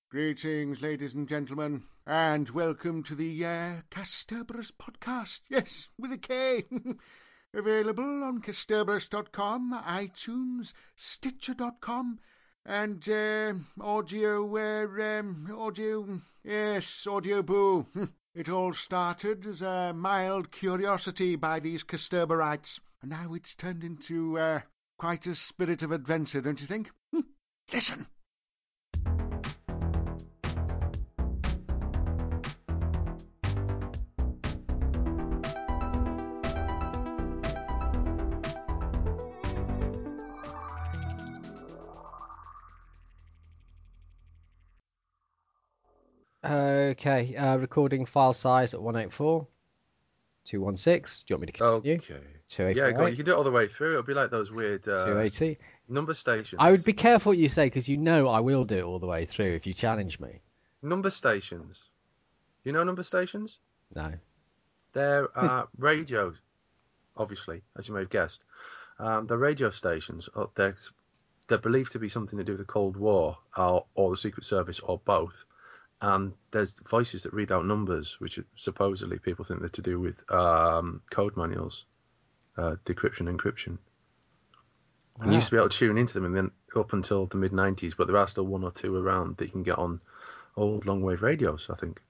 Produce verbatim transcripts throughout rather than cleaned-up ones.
Greetings, ladies and gentlemen, and welcome to the uh, Kasterborous podcast. Yes, with a K. Available on Kasterborous dot com, iTunes, Stitcher dot com, and uh, audio, uh, um, audio, yes, Audio Boo. It all started as a mild curiosity by these Kasterborites, and now it's turned into uh, quite a spirit of adventure, don't you think? Listen. Okay, uh, recording file size at one eighty-four, two sixteen. Do you want me to continue? Okay. two eighty-eight. Yeah, go on. You can do it all the way through. It'll be like those weird uh, two eighty. number stations. I would be careful what you say, because you know I will do it all the way through if you challenge me. Number stations. You know number stations? No. They're uh, radios, obviously, as you may have guessed. Um, they're radio stations. Or they're, they're believed to be something to do with the Cold War or, or the Secret Service or both. And there's voices that read out numbers, which are supposedly people think they're to do with um, code manuals, uh, decryption, encryption. Wow. And you used to be able to tune into them, and then up until the mid nineties, but there are still one or two around that you can get on old long-wave radios, I think.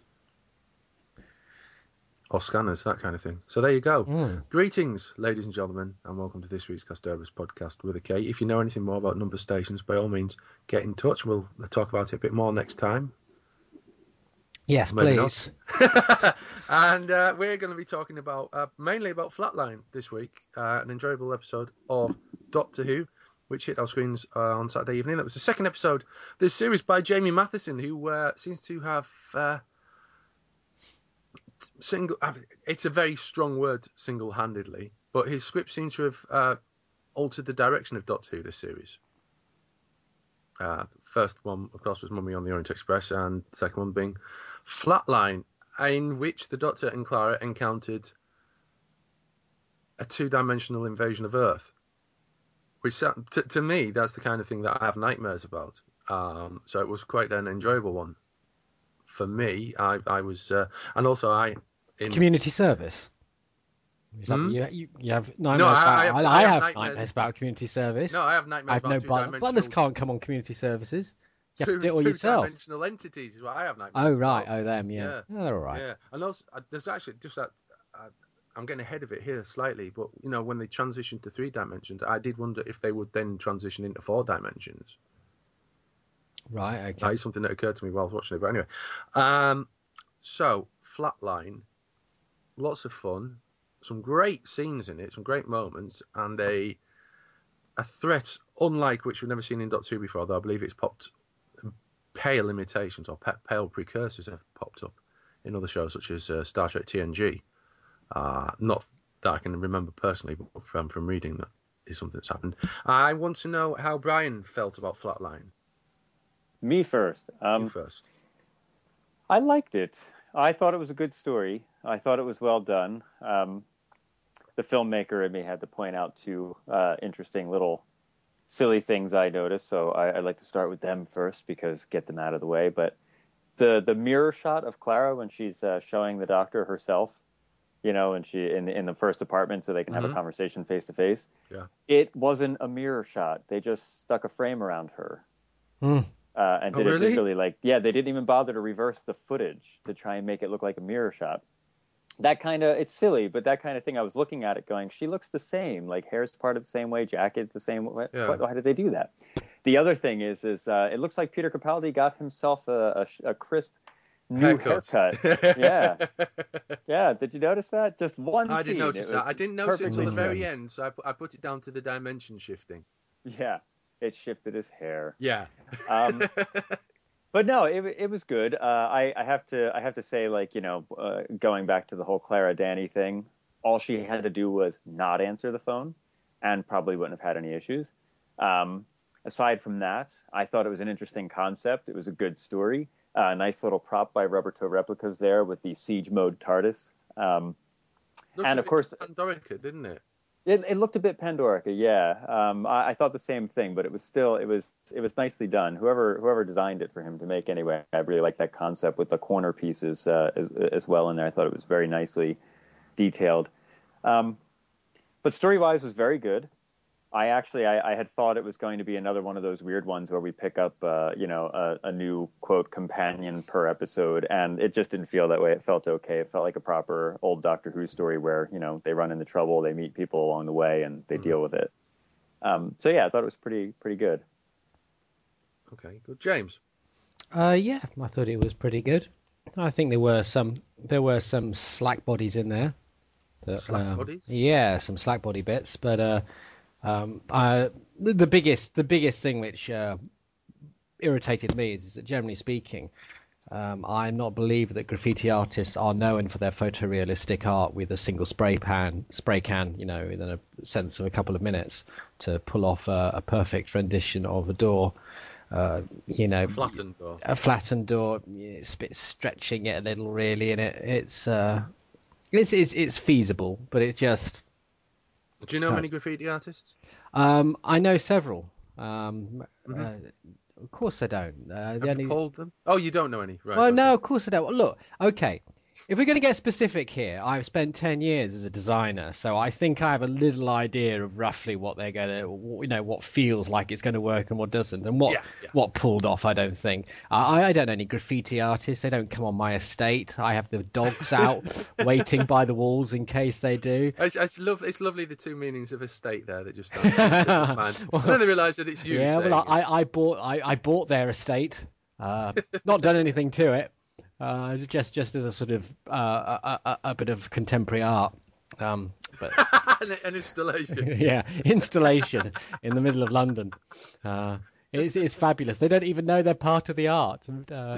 Or scanners, that kind of thing. So there you go. Mm. Greetings, ladies and gentlemen, and welcome to this week's Kasterborous podcast with a K. If you know anything more about number stations, by all means, get in touch. We'll talk about it a bit more next time. Yes, Maybe please. And uh, we're going to be talking about uh, mainly about Flatline this week, uh, an enjoyable episode of Doctor Who, which hit our screens uh, on Saturday evening. That was the second episode of this series by Jamie Matheson, who uh, seems to have uh, single. Uh, it's a very strong word, single-handedly, but his script seems to have uh, altered the direction of Doctor Who this series. Uh, first one, of course, was Mummy on the Orient Express, and the second one being Flatline, in which the Doctor and Clara encountered a two-dimensional invasion of Earth. Which, to, to me, that's the kind of thing that I have nightmares about. Um, so it was quite an enjoyable one for me. I, I was, uh, and also I in Community service. Is that Hmm? you, you, you have nightmares No, I- about? I have- I, I have have nightmares- nightmares about community service. no, I have nightmares I have about no butler. two-dimensional. Butlers can't come on community services. You have to do it all yourself. Two-dimensional entities is what I have nightmares Oh right, about. oh them, yeah. Yeah. Oh, they're all right. Yeah, and also uh, there's actually just that. Uh, I'm getting ahead of it here slightly, but you know, when they transitioned to three dimensions, I did wonder if they would then transition into four dimensions. Right, okay. That is something that occurred to me while I was watching it. But anyway, um, so Flatline, lots of fun, some great scenes in it, some great moments, and a a threat unlike which we've never seen in Doctor Who before. Though I believe it's popped. Pale imitations or pale precursors have popped up in other shows such as uh, Star Trek T N G. Uh, not that I can remember personally, but from, from reading that is something that's happened. I want to know how Brian felt about Flatline. Me first. Um, you first. I liked it. I thought it was a good story. I thought it was well done. Um, the filmmaker in me had to point out two uh, interesting little silly things I noticed, so I, I'd like to start with them first because get them out of the way. But the the mirror shot of Clara when she's uh, showing the Doctor herself, you know, and she in in the first apartment so they can have Mhm. a conversation face to face. Yeah. It wasn't a mirror shot. They just stuck a frame around her. Mm. Uh, and Oh, did it really? digitally, like, yeah, they didn't even bother to reverse the footage to try and make it look like a mirror shot. That kind of, it's silly, but that kind of thing, I was looking at it going, she looks the same, like hair's parted the same way, jacket's the same way. Yeah. Why, why did they do that? The other thing is, is uh, it looks like Peter Capaldi got himself a, a, a crisp new haircut. yeah. Yeah, did you notice that? Just one I scene. didn't notice It that. was I didn't notice it until the perfectly very trimmed. end, so I put, I put it down to the dimension shifting. Yeah, it shifted his hair. Yeah. Um, But no, it it was good. Uh, I I have to I have to say, like, you know, uh, going back to the whole Clara Danny thing, all she had to do was not answer the phone, and probably wouldn't have had any issues. Um, aside from that, I thought it was an interesting concept. It was a good story. A uh, nice little prop by Rubber Toe Replicas there with the siege mode TARDIS. Um, Looked and a of bit course, Pandorica, didn't it? It, it looked a bit Pandorica, yeah. Um, I, I thought the same thing, but it was still it was it was nicely done. Whoever whoever designed it for him to make anyway, I really like that concept with the corner pieces uh, as as well in there. I thought it was very nicely detailed. Um, but story-wise was very good. I actually I, I had thought it was going to be another one of those weird ones where we pick up uh, you know a, a new quote companion per episode, and it just didn't feel that way. It felt okay. It felt like a proper old Doctor Who story where you know they run into trouble, they meet people along the way, and they mm-hmm. deal with it. Um, so yeah, I thought it was pretty pretty good. Okay, good, James. Uh, yeah, I thought it was pretty good. I think there were some there were some slack bodies in there. That, slack um, bodies. Yeah, some slack body bits, but. Uh, Um, I, the biggest, the biggest thing which uh, irritated me is, is that, generally speaking, um, I'm not a believer that graffiti artists are known for their photorealistic art with a single spray pan, spray can, you know, within a sense of a couple of minutes to pull off a, a perfect rendition of a door. Uh, you know, flattened door. A flattened door. It's a bit stretching it a little, really, and it, it's, uh, it's it's it's feasible, but it just. Do you know many graffiti artists? Um, I know several. Um, mm-hmm. uh, of course I don't. Uh, Have the you only... polled them? Oh, you don't know any, right? Well, okay. no, of course I don't. Well, look, okay. If we're going to get specific here, I've spent ten years as a designer, so I think I have a little idea of roughly what they're going to, you know, what feels like it's going to work and what doesn't, and what yeah, yeah. what pulled off. I don't think. I, I don't know any graffiti artists. They don't come on my estate. I have the dogs out waiting by the walls in case they do. I, I love. It's lovely the two meanings of estate there that just. Well, I didn't realise that it's you. Yeah, well, I, I, I bought I, I bought their estate. Uh, not done anything to it. Uh, just just as a sort of uh, a, a, a bit of contemporary art, um, but an installation. Yeah, installation in the middle of London. Uh, it's it's fabulous. They don't even know they're part of the art. Uh,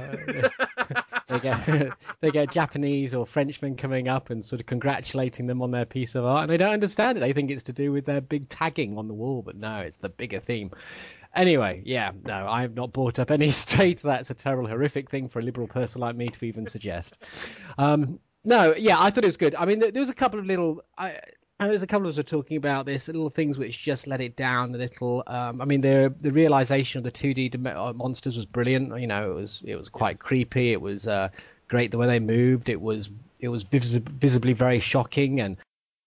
they get they get Japanese or Frenchmen coming up and sort of congratulating them on their piece of art, and they don't understand it. They think it's to do with their big tagging on the wall, but no, it's the bigger theme. Anyway, yeah, no, I have not brought up any straight. That's a terrible, horrific thing for a liberal person like me to even suggest. Um, no, yeah, I thought it was good. I mean, there was a couple of little. I, there was a couple of us were talking about this, little things which just let it down a little. Um, I mean, the the realization of the two D monsters was brilliant. You know, it was it was quite creepy. It was uh, great the way they moved. It was it was vis- visibly very shocking and.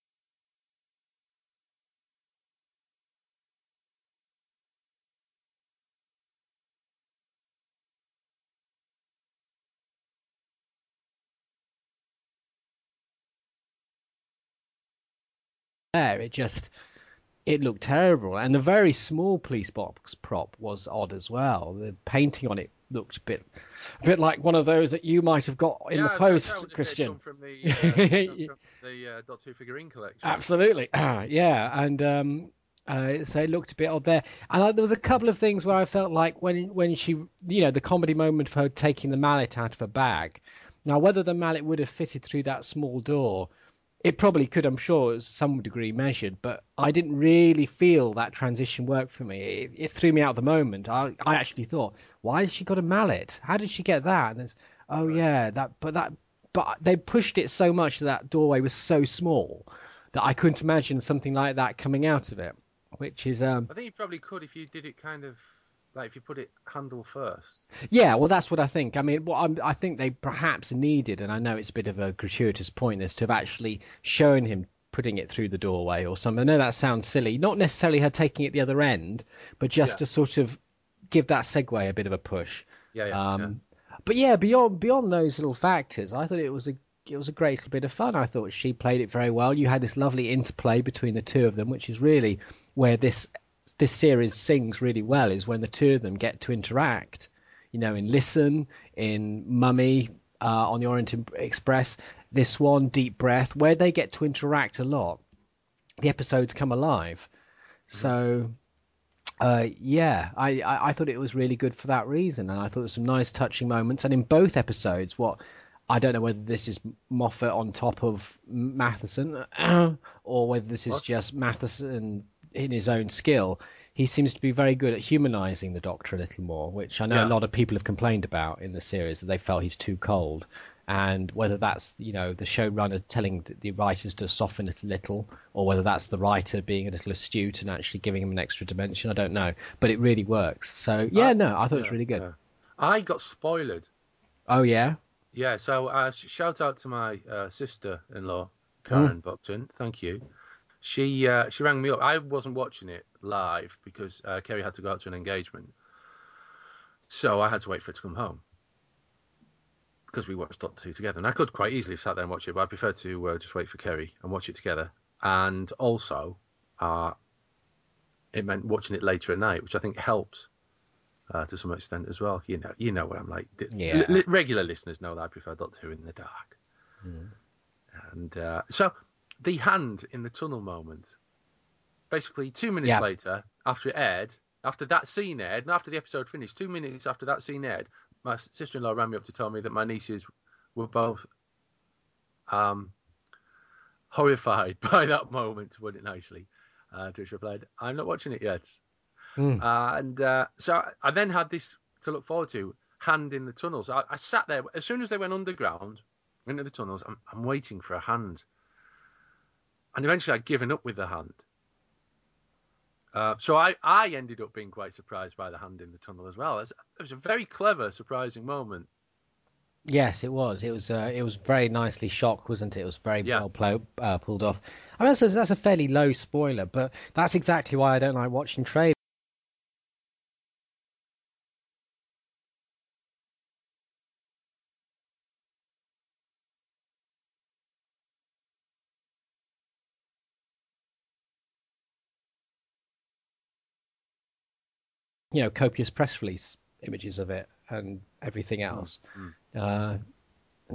There, it just it looked terrible, and the very small police box prop was odd as well. The painting on it looked a bit, a bit like one of those that you might have got in yeah, the post, that Christian. From the, uh, from the uh, Doctor Who figurine collection. Absolutely, yeah, and um, uh, so it looked a bit odd there. And uh, there was a couple of things where I felt like when when she, you know, the comedy moment of her taking the mallet out of her bag. Now, whether the mallet would have fitted through that small door. It probably could, I'm sure, to some degree measured, but I didn't really feel that transition work for me. It, it threw me out the moment. I, I actually thought, why has she got a mallet? How did she get that? And there's, oh yeah, that, but that, but they pushed it so much that that doorway was so small that I couldn't imagine something like that coming out of it. Which is, um, I think you probably could if you did it kind of. Like if you put it handle first. Yeah, well, that's what I think. I mean, what I'm, I think they perhaps needed, and I know it's a bit of a gratuitous point, is to have actually shown him putting it through the doorway or something. I know that sounds silly. Not necessarily her taking it the other end, but just yeah. to sort of give that segue a bit of a push. Yeah, yeah, um, yeah. But yeah, beyond beyond those little factors, I thought it was a it was a great little bit of fun. I thought she played it very well. You had this lovely interplay between the two of them, which is really where this. This series sings really well is when the two of them get to interact, you know, in Listen, in Mummy, uh, on the Orient Express, this one, Deep Breath, where they get to interact a lot. The episodes come alive. Mm-hmm. So, uh, yeah, I, I, I thought it was really good for that reason. And I thought there were some nice touching moments. And in both episodes, what I don't know whether this is Moffat on top of Matheson or whether this is what? just Matheson in his own skill, he seems to be very good at humanizing the Doctor a little more, which I know yeah. a lot of people have complained about in the series, that they felt he's too cold. And whether that's, you know, the showrunner telling the writers to soften it a little, or whether that's the writer being a little astute and actually giving them an extra dimension, I don't know. But it really works. So, yeah, I, no, I thought yeah, it was really good. Yeah. I got spoiled. Oh, yeah? Yeah, so uh, shout out to my uh, sister-in-law, Karen mm. Buckton. Thank you. She uh, she rang me up. I wasn't watching it live because uh, Kerry had to go out to an engagement. So I had to wait for her to come home. Because we watched Doctor Who together. And I could quite easily have sat there and watch it, but I prefer to uh, just wait for Kerry and watch it together. And also, uh, it meant watching it later at night, which I think helps uh, to some extent as well. You know, you know what I'm like. Yeah. L- regular listeners know that I prefer Doctor Who in the dark. Mm. And uh, so, the hand in the tunnel moment. Basically, two minutes yeah. later, after it aired, after that scene aired, and after the episode finished, two minutes after that scene aired, my sister-in-law rang me up to tell me that my nieces were both um, horrified by that moment, to put it nicely. Uh, to which I replied, I'm not watching it yet. Mm. Uh, and uh, so I then had this to look forward to, hand in the tunnels. I, I sat there. As soon as they went underground, into the tunnels, I'm, I'm waiting for a hand. And eventually I'd given up with the hand. Uh, so I, I ended up being quite surprised by the hand in the tunnel as well. It was, it was a very clever, surprising moment. Yes, it was. It was. Uh, it was very nicely shot, wasn't it? It was very yeah. well pl- uh, pulled off. I mean, that's a, that's a fairly low spoiler, but that's exactly why I don't like watching trailers. You know, copious press release images of it and everything else. Mm. Uh,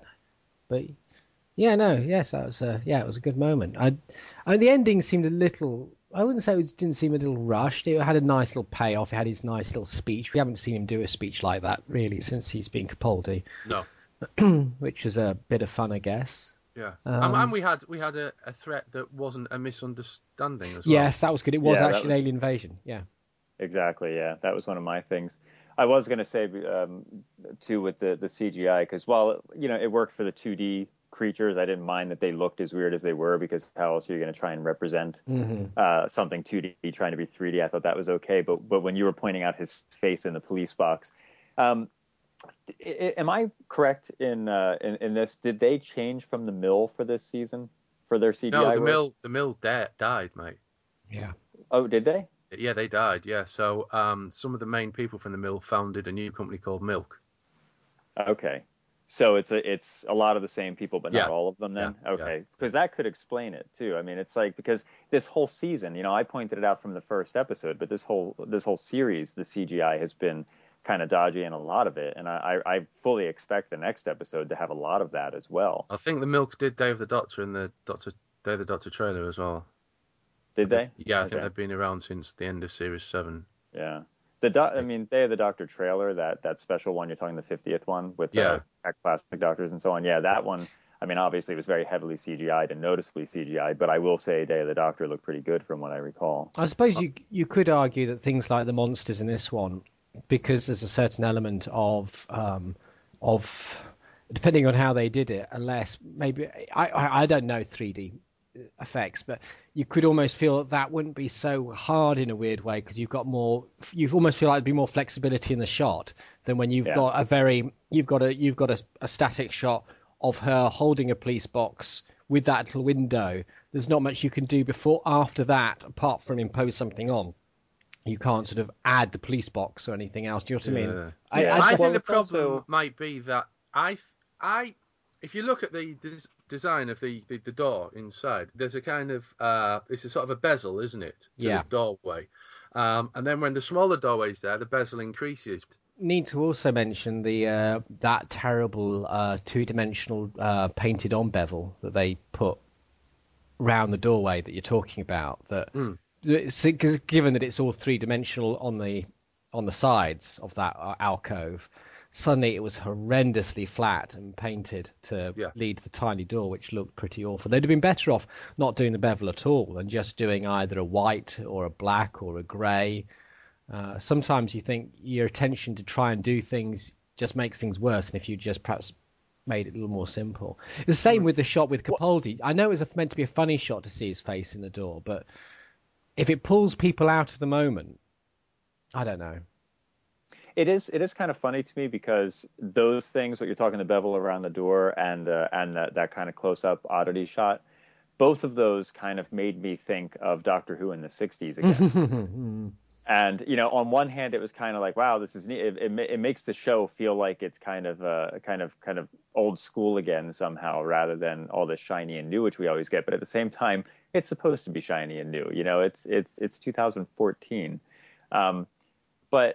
but yeah, no, yes, that was a, yeah, it was a good moment. I, I mean, the ending seemed a little. I wouldn't say it didn't seem a little rushed. It had a nice little payoff. It had his nice little speech. We haven't seen him do a speech like that really since he's been Capaldi. No. Which was a bit of fun, I guess. Yeah, um, and we had we had a, a threat that wasn't a misunderstanding as well. Yes, that was good. It was yeah, actually was... an alien invasion. Yeah. Exactly, yeah. That was one of my things. I was going to say, um, too, with the, the C G I, because while, you know, it worked for the two D creatures, I didn't mind that they looked as weird as they were, because how else are you going to try and represent mm-hmm. uh, something two D trying to be three D? I thought that was okay. But but when you were pointing out his face in the police box, um, am I correct in, uh, in in this? Did they change from the mill for this season, for their C G I No, the work? mill, the mill da- died, mate. Yeah. Oh, did they? Yeah, they died, yeah. So um, some of the main people from the mill founded a new company called Milk. Okay. So it's a, it's a lot of the same people, but not yeah. all of them then? Yeah. Okay. Because yeah. that could explain it, too. I mean, it's like, because this whole season, you know, I pointed it out from the first episode, but this whole this whole series, the C G I has been kind of dodgy in a lot of it. And I, I fully expect the next episode to have a lot of that as well. I think the Milk did Day of the Doctor in the Doctor Day of the Doctor trailer as well. Did they? Yeah, I okay. think they've been around since the end of Series seven. Yeah. The do- I mean, Day of the Doctor trailer, that, that special one, you're talking the fiftieth one with yeah. uh, plastic doctors and so on. Yeah, that one, I mean, obviously it was very heavily C G I'd and noticeably C G I'd, but I will say Day of the Doctor looked pretty good from what I recall. I suppose you you could argue that things like the monsters in this one, because there's a certain element of um, of depending on how they did it, unless maybe I I, I don't know three D effects, but you could almost feel that that wouldn't be so hard in a weird way, because you've got more, you almost feel like there'd be more flexibility in the shot than when you've yeah. got a very, you've got a, you've got a, a static shot of her holding a police box with that little window. There's not much you can do before, after that, apart from impose something on. You can't sort of add the police box or anything else. Do you know what yeah. I mean? I, I, I, I think well, the problem also... might be that I, I, if you look at the des- design of the, the, the door inside, there's a kind of, uh, it's a sort of a bezel, isn't it? To yeah. the doorway. Um, and then when the smaller doorway's there, the bezel increases. Need to also mention the uh, that terrible uh, two-dimensional uh, painted-on bevel that they put round the doorway that you're talking about. That mm. because given that it's all three-dimensional on the on the sides of that alcove, suddenly it was horrendously flat and painted to yeah. lead to the tiny door, which looked pretty awful. They'd have been better off not doing the bevel at all and just doing either a white or a black or a grey. Uh, sometimes you think your attention to try and do things just makes things worse, and if you just perhaps made it a little more simple. The same with the shot with Capaldi. I know it was a, meant to be a funny shot to see his face in the door, but if it pulls people out of the moment, I don't know. It is it is kind of funny to me because those things, what you're talking, the bevel around the door and uh, and that, that kind of close-up oddity shot, both of those kind of made me think of Doctor Who in the sixties again. And, you know, on one hand, it was kind of like, wow, this is neat. It, it, it makes the show feel like it's kind of uh, kind of kind of old school again somehow, rather than all this shiny and new, which we always get. But at the same time, it's supposed to be shiny and new. You know, it's it's it's two thousand fourteen. Um, but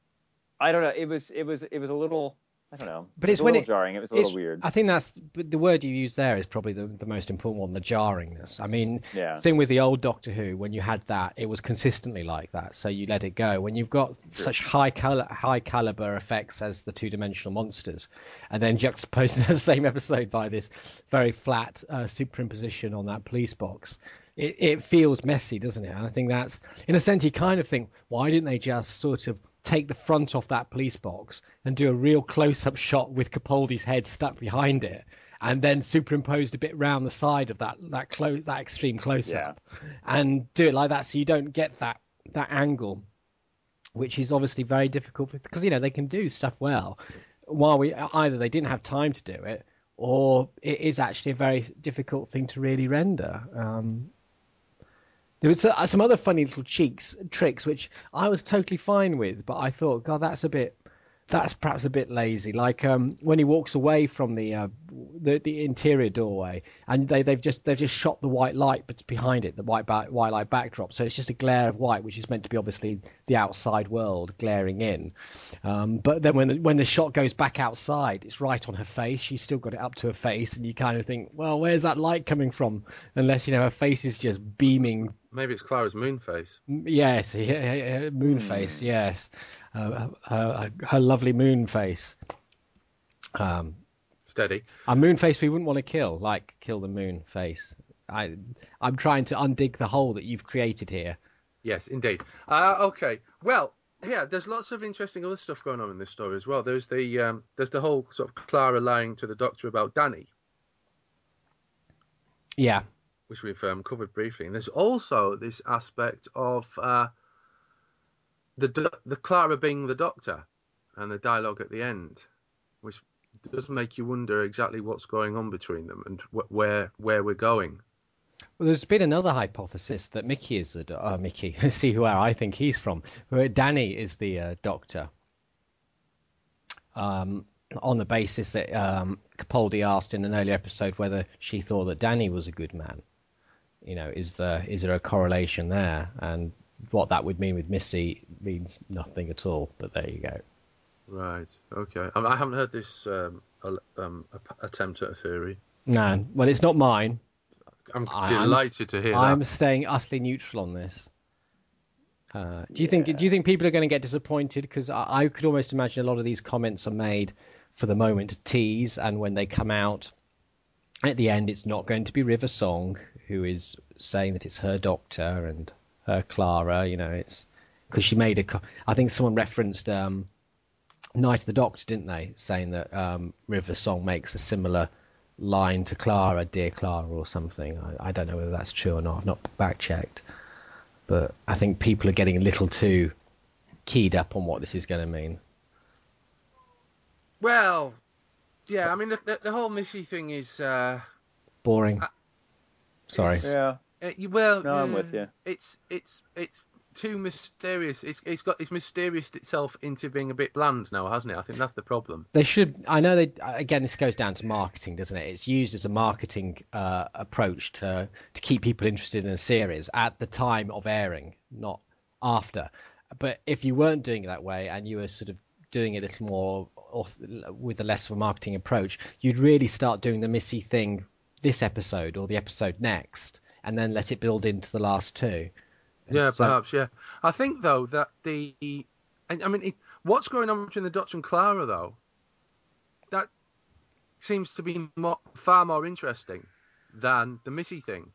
I don't know. It was it was it was a little. I don't know. But it it's was a when little it, jarring. It was a little weird. I think that's but the word you use there is probably the, the most important one, the jarringness. I mean, yeah. the thing with the old Doctor Who, when you had that, it was consistently like that, so you let it go. When you've got True. such high cal- high caliber effects as the two-dimensional monsters, and then juxtaposed in the same episode by this very flat uh, superimposition on that police box, it, it feels messy, doesn't it? And I think that's, in a sense, you kind of think, why didn't they just sort of take the front off that police box and do a real close-up shot with Capaldi's head stuck behind it, and then superimposed a bit round the side of that that clo- that extreme close-up, yeah. and do it like that, so you don't get that that angle, which is obviously very difficult because you know they can do stuff well, while we either they didn't have time to do it, or it is actually a very difficult thing to really render. Um, There was some other funny little cheeks tricks which I was totally fine with, but I thought, God, that's a bit, that's perhaps a bit lazy. Like um, when he walks away from the, uh, the the interior doorway, and they they've just they've just shot the white light, but behind it the white back, white light backdrop, so it's just a glare of white, which is meant to be obviously the outside world glaring in. Um, but then when the, when the shot goes back outside, it's right on her face. She's still got it up to her face, and you kind of think, well, where's that light coming from? Unless you know her face is just beaming. Maybe it's Clara's moon face. Yes, moon face. Mm. Yes, uh, her, her lovely moon face. Um, Steady. A moon face we wouldn't want to kill, like kill the moon face. I, I'm trying to undig the hole that you've created here. Yes, indeed. Uh, okay. Well, yeah. There's lots of interesting other stuff going on in this story as well. There's the um, there's the whole sort of Clara lying to the Doctor about Danny. Yeah. Which we've um, covered briefly, and there's also this aspect of uh, the the Clara being the Doctor, and the dialogue at the end, which does make you wonder exactly what's going on between them and wh- where where we're going. Well, there's been another hypothesis that Mickey is the do- uh, Mickey. See where I think he's from. Where Danny is the uh, Doctor. Um, on the basis that um, Capaldi asked in an earlier episode whether she thought that Danny was a good man. You know, is there is there a correlation there? And what that would mean with Missy means nothing at all. But there you go. Right. Okay. I, I haven't heard this um, um, attempt at a theory. No. Well, it's not mine. I'm delighted I'm, to hear I'm that. staying utterly neutral on this. Uh, do you yeah. think? Do you think people are going to get disappointed? Because I, I could almost imagine a lot of these comments are made for the moment to tease, and when they come out at the end, it's not going to be River Song who is saying that it's her Doctor and her Clara. You know, it's because she made a. I think someone referenced um, Night of the Doctor, didn't they? Saying that um, River Song makes a similar line to Clara, dear Clara, or something. I, I don't know whether that's true or not. I've not back checked, but I think people are getting a little too keyed up on what this is going to mean. Well, yeah, I mean the the, the whole Missy thing is uh, boring. Uh, Sorry. Yeah. It, well, no, I'm uh, with you. It's it's it's too mysterious. It's it's got it's mysterious itself into being a bit bland now, hasn't it? I think that's the problem. They should. I know they. Again, this goes down to marketing, doesn't it? It's used as a marketing uh, approach to to keep people interested in a series at the time of airing, not after. But if you weren't doing it that way, and you were sort of doing it a little more or with a less of a marketing approach, you'd really start doing the Missy thing this episode or the episode next, and then let it build into the last two. And yeah, so, perhaps. Yeah, I think though that the, I mean, it, what's going on between the Doctor and Clara though, that seems to be more, far more interesting than the Missy thing.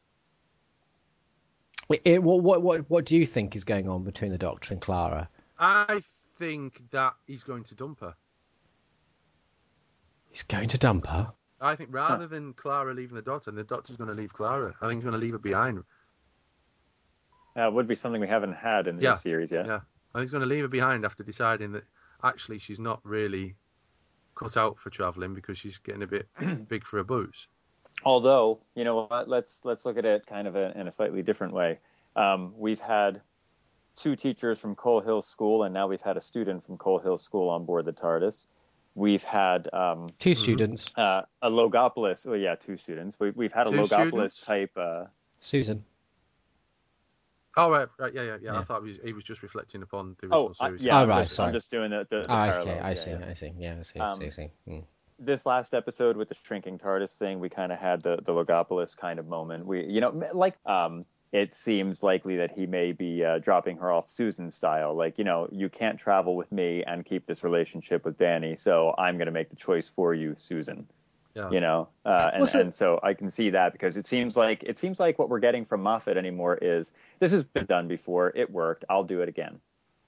It, it, what what what what do you think is going on between the Doctor and Clara? I think that he's going to dump her. He's going to dump her. I think rather huh. than Clara leaving the Doctor, and the Doctor's going to leave Clara, I think he's going to leave her behind. That uh, would be something we haven't had in the yeah. series yet. Yeah, I think he's going to leave her behind after deciding that actually she's not really cut out for travelling because she's getting a bit big for her boots. Although, you know what, let's let's look at it kind of a, in a slightly different way. Um, we've had two teachers from Coal Hill School, and now we've had a student from Coal Hill School on board the TARDIS. We've had um, two students, uh, a Logopolis. Well, yeah, two students. We, we've had a two Logopolis students? type. Uh, Susan. Oh right, right, yeah, yeah, yeah. yeah. I thought he was, he was just reflecting upon the original oh, series. Uh, yeah, oh, I'm right, just, sorry. I'm just doing the. the, the oh, parallel. okay, I yeah, see, yeah. I see. Yeah, I see, um, I see. Mm. This last episode with the shrinking TARDIS thing, we kind of had the the Logopolis kind of moment. We, you know, like um. it seems likely that he may be uh, dropping her off Susan style. Like, you know, you can't travel with me and keep this relationship with Danny, so I'm going to make the choice for you, Susan. Yeah. You know, uh, and, and so I can see that because it seems like it seems like what we're getting from Moffat anymore is this has been done before. It worked. I'll do it again.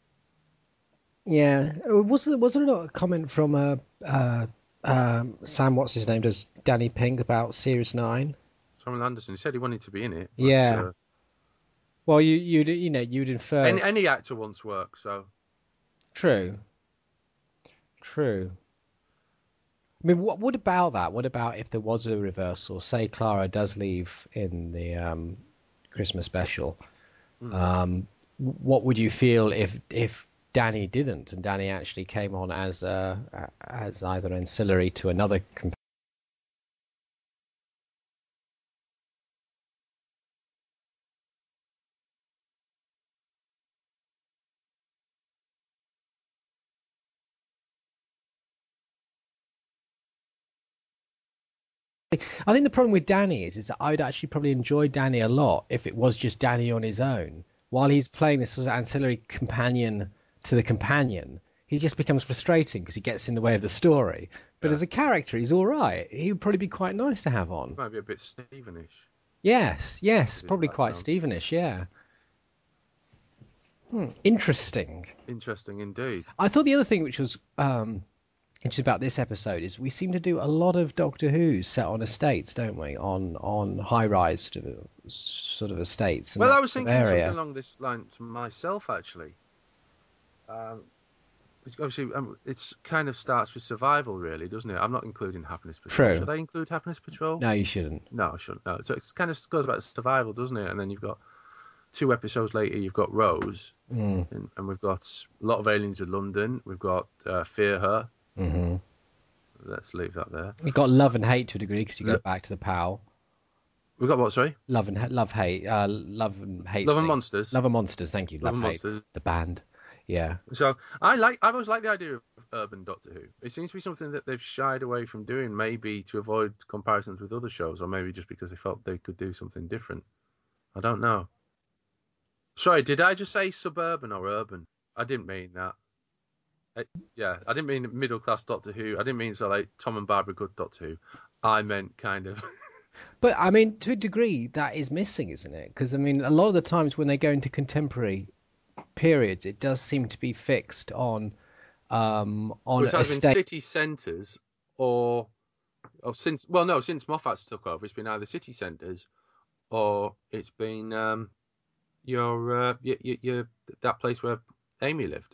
Yeah. Was there, was there not a comment from uh, uh, um, Sam, what's his name, does Danny Pink about Series nine? Samuel Anderson. He said he wanted to be in it. But, yeah. Uh, Well, you you'd you know you'd infer any, any actor wants work, so true, true. I mean, what what about that? What about if there was a reversal? Say Clara does leave in the um, Christmas special. Mm. Um, what would you feel if if Danny didn't and Danny actually came on as a as either ancillary to another companion? I think the problem with Danny is, is that I would actually probably enjoy Danny a lot if it was just Danny on his own. While he's playing this sort of ancillary companion to the companion, he just becomes frustrating because he gets in the way of the story. But yeah. as a character, he's all right. He would probably be quite nice to have on. Might be a bit Stephenish. Yes, yes, probably quite Stephenish, yeah. Hmm, interesting. Interesting indeed. I thought the other thing which was... Um, interesting about this episode is we seem to do a lot of Doctor Who's set on estates, don't we? On on high rise sort of estates. And well, I was thinking area. something along this line to myself actually. Um, obviously, um, it's kind of starts with survival, really, doesn't it? I'm not including Happiness Patrol. True. Should I include Happiness Patrol? No, you shouldn't. No, I shouldn't. No, so it kind of goes about survival, doesn't it? And then you've got two episodes later, you've got Rose, mm. and, and we've got a lot of aliens in London. We've got uh, Fear Her. Mm-hmm. Let's leave that there. You've got love and hate to a degree because you go back to the P O W. We've got what, sorry? Love and love hate. Uh, love and hate. Love and thing. Monsters. Love and Monsters. Thank you. Love, love and hate. Monsters. The band. Yeah. So I like. I always like the idea of urban Doctor Who. It seems to be something that they've shied away from doing, maybe to avoid comparisons with other shows, or maybe just because they felt they could do something different. I don't know. Sorry, did I just say suburban or urban? I didn't mean that. I, yeah, I didn't mean middle class Doctor Who. I didn't mean so like Tom and Barbara Good Doctor Who. I meant kind of. But I mean, to a degree, that is missing, isn't it? Because I mean, a lot of the times when they go into contemporary periods, it does seem to be fixed on um, on well, it's estate... either in city centres or, or since well, no, since Moffat's took over, it's been either city centres or it's been um, your, uh, your, your your that place where Amy lived.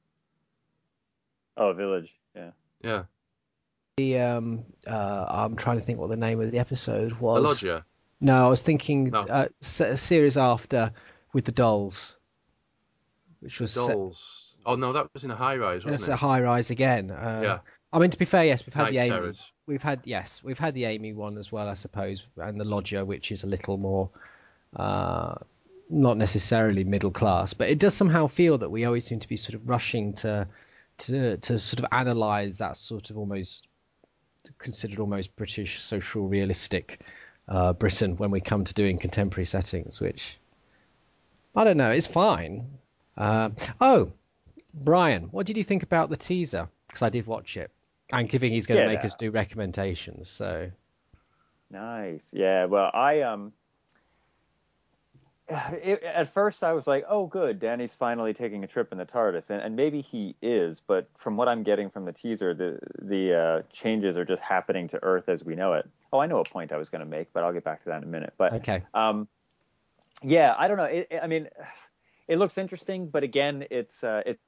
Oh, Village, yeah. Yeah. The um, uh, I'm trying to think what the name of the episode was. The Lodger. No, I was thinking no. uh, a series after with the dolls, which was dolls. Se- oh no, that was in a high rise. Wasn't That's it? a high rise again. Uh, yeah. I mean, to be fair, yes, we've had Night the Amy. Terrors. We've had yes, we've had the Amy one as well, I suppose, and the Lodger, which is a little more. Uh, not necessarily middle class, but it does somehow feel that we always seem to be sort of rushing to to to sort of analyze that sort of almost considered almost British social realistic uh, Britain when we come to doing contemporary settings, which I don't know, it's fine. Uh, oh, Brian, what did you think about the teaser? Because I did watch it, and given he's going to yeah. make us do recommendations, so nice. Yeah, well, I um. it, at first I was like, oh, good, Danny's finally taking a trip in the TARDIS, and, and maybe he is, but from what I'm getting from the teaser, the the uh, changes are just happening to Earth as we know it. Oh, I know a point I was going to make, but I'll get back to that in a minute. But Okay. um, yeah, I don't know. It, I mean, it looks interesting, but again, it's uh, it.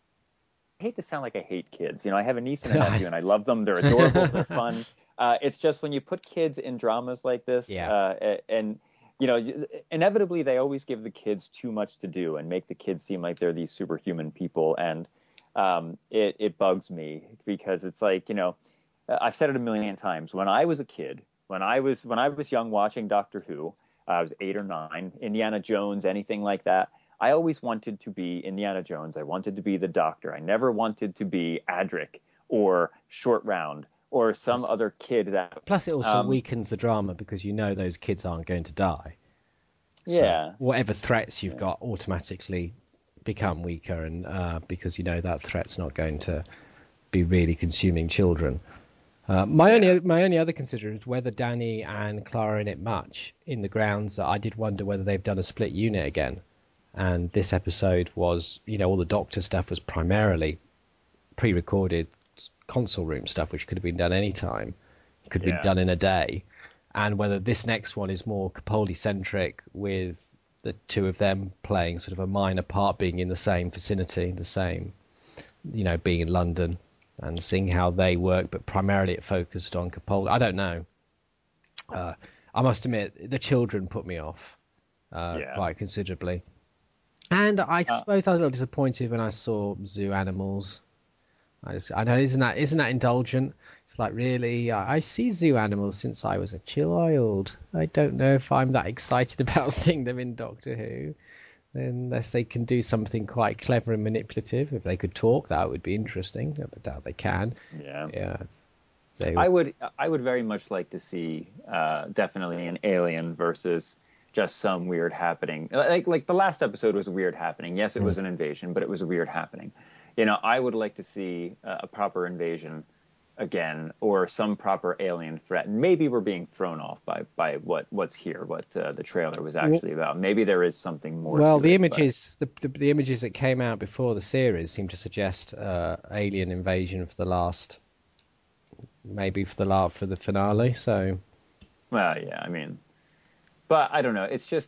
I hate to sound like I hate kids. You know, I have a niece and a nephew, and I love them. They're adorable. They're fun. Uh, it's just when you put kids in dramas like this, Yeah. uh, and you know, inevitably they always give the kids too much to do and make the kids seem like they're these superhuman people, and um, it it bugs me because it's like, you know, I've said it a million times. When I was a kid, when I was when I was young watching Doctor Who, I was eight or nine, Indiana Jones, anything like that. I always wanted to be Indiana Jones. I wanted to be the Doctor. I never wanted to be Adric or Short Round or some other kid that... Plus, it also um, weakens the drama because you know those kids aren't going to die. So Yeah. whatever threats you've got automatically become weaker, and uh, because you know that threat's not going to be really consuming children. Uh, my only my only other consideration is whether Danny and Clara are in it much, in the grounds that I did wonder whether they've done a split unit again. And this episode was, you know, all the Doctor stuff was primarily pre-recorded console room stuff, which could have been done any time. It could have Yeah. been done in a day. And whether this next one is more Capaldi-centric, with the two of them playing sort of a minor part, being in the same vicinity, the same, you know, being in London and seeing how they work, but primarily it focused on Capaldi. I don't know. Uh, I must admit, the children put me off uh, Yeah. quite considerably. And I Uh, suppose I was a little disappointed when I saw zoo animals. I, just, I know, isn't that isn't that indulgent? It's like, really, I, I see zoo animals since I was a child. I don't know if I'm that excited about seeing them in Doctor Who, unless they can do something quite clever and manipulative. If they could talk, that would be interesting. I doubt they can. Yeah. Yeah. They, I would I would very much like to see uh, definitely an alien versus just some weird happening. Like like the last episode was a weird happening. Yes, it was an invasion, but it was a weird happening. You know, I would like to see uh, a proper invasion again, or some proper alien threat. And maybe we're being thrown off by, by what what's here, what uh, the trailer was actually about. Maybe there is something more. Well, to the it, images, the, the the images that came out before the series seem to suggest uh, alien invasion for the last, maybe for the last for the finale. So, Well, yeah, I mean, but I don't know. It's just,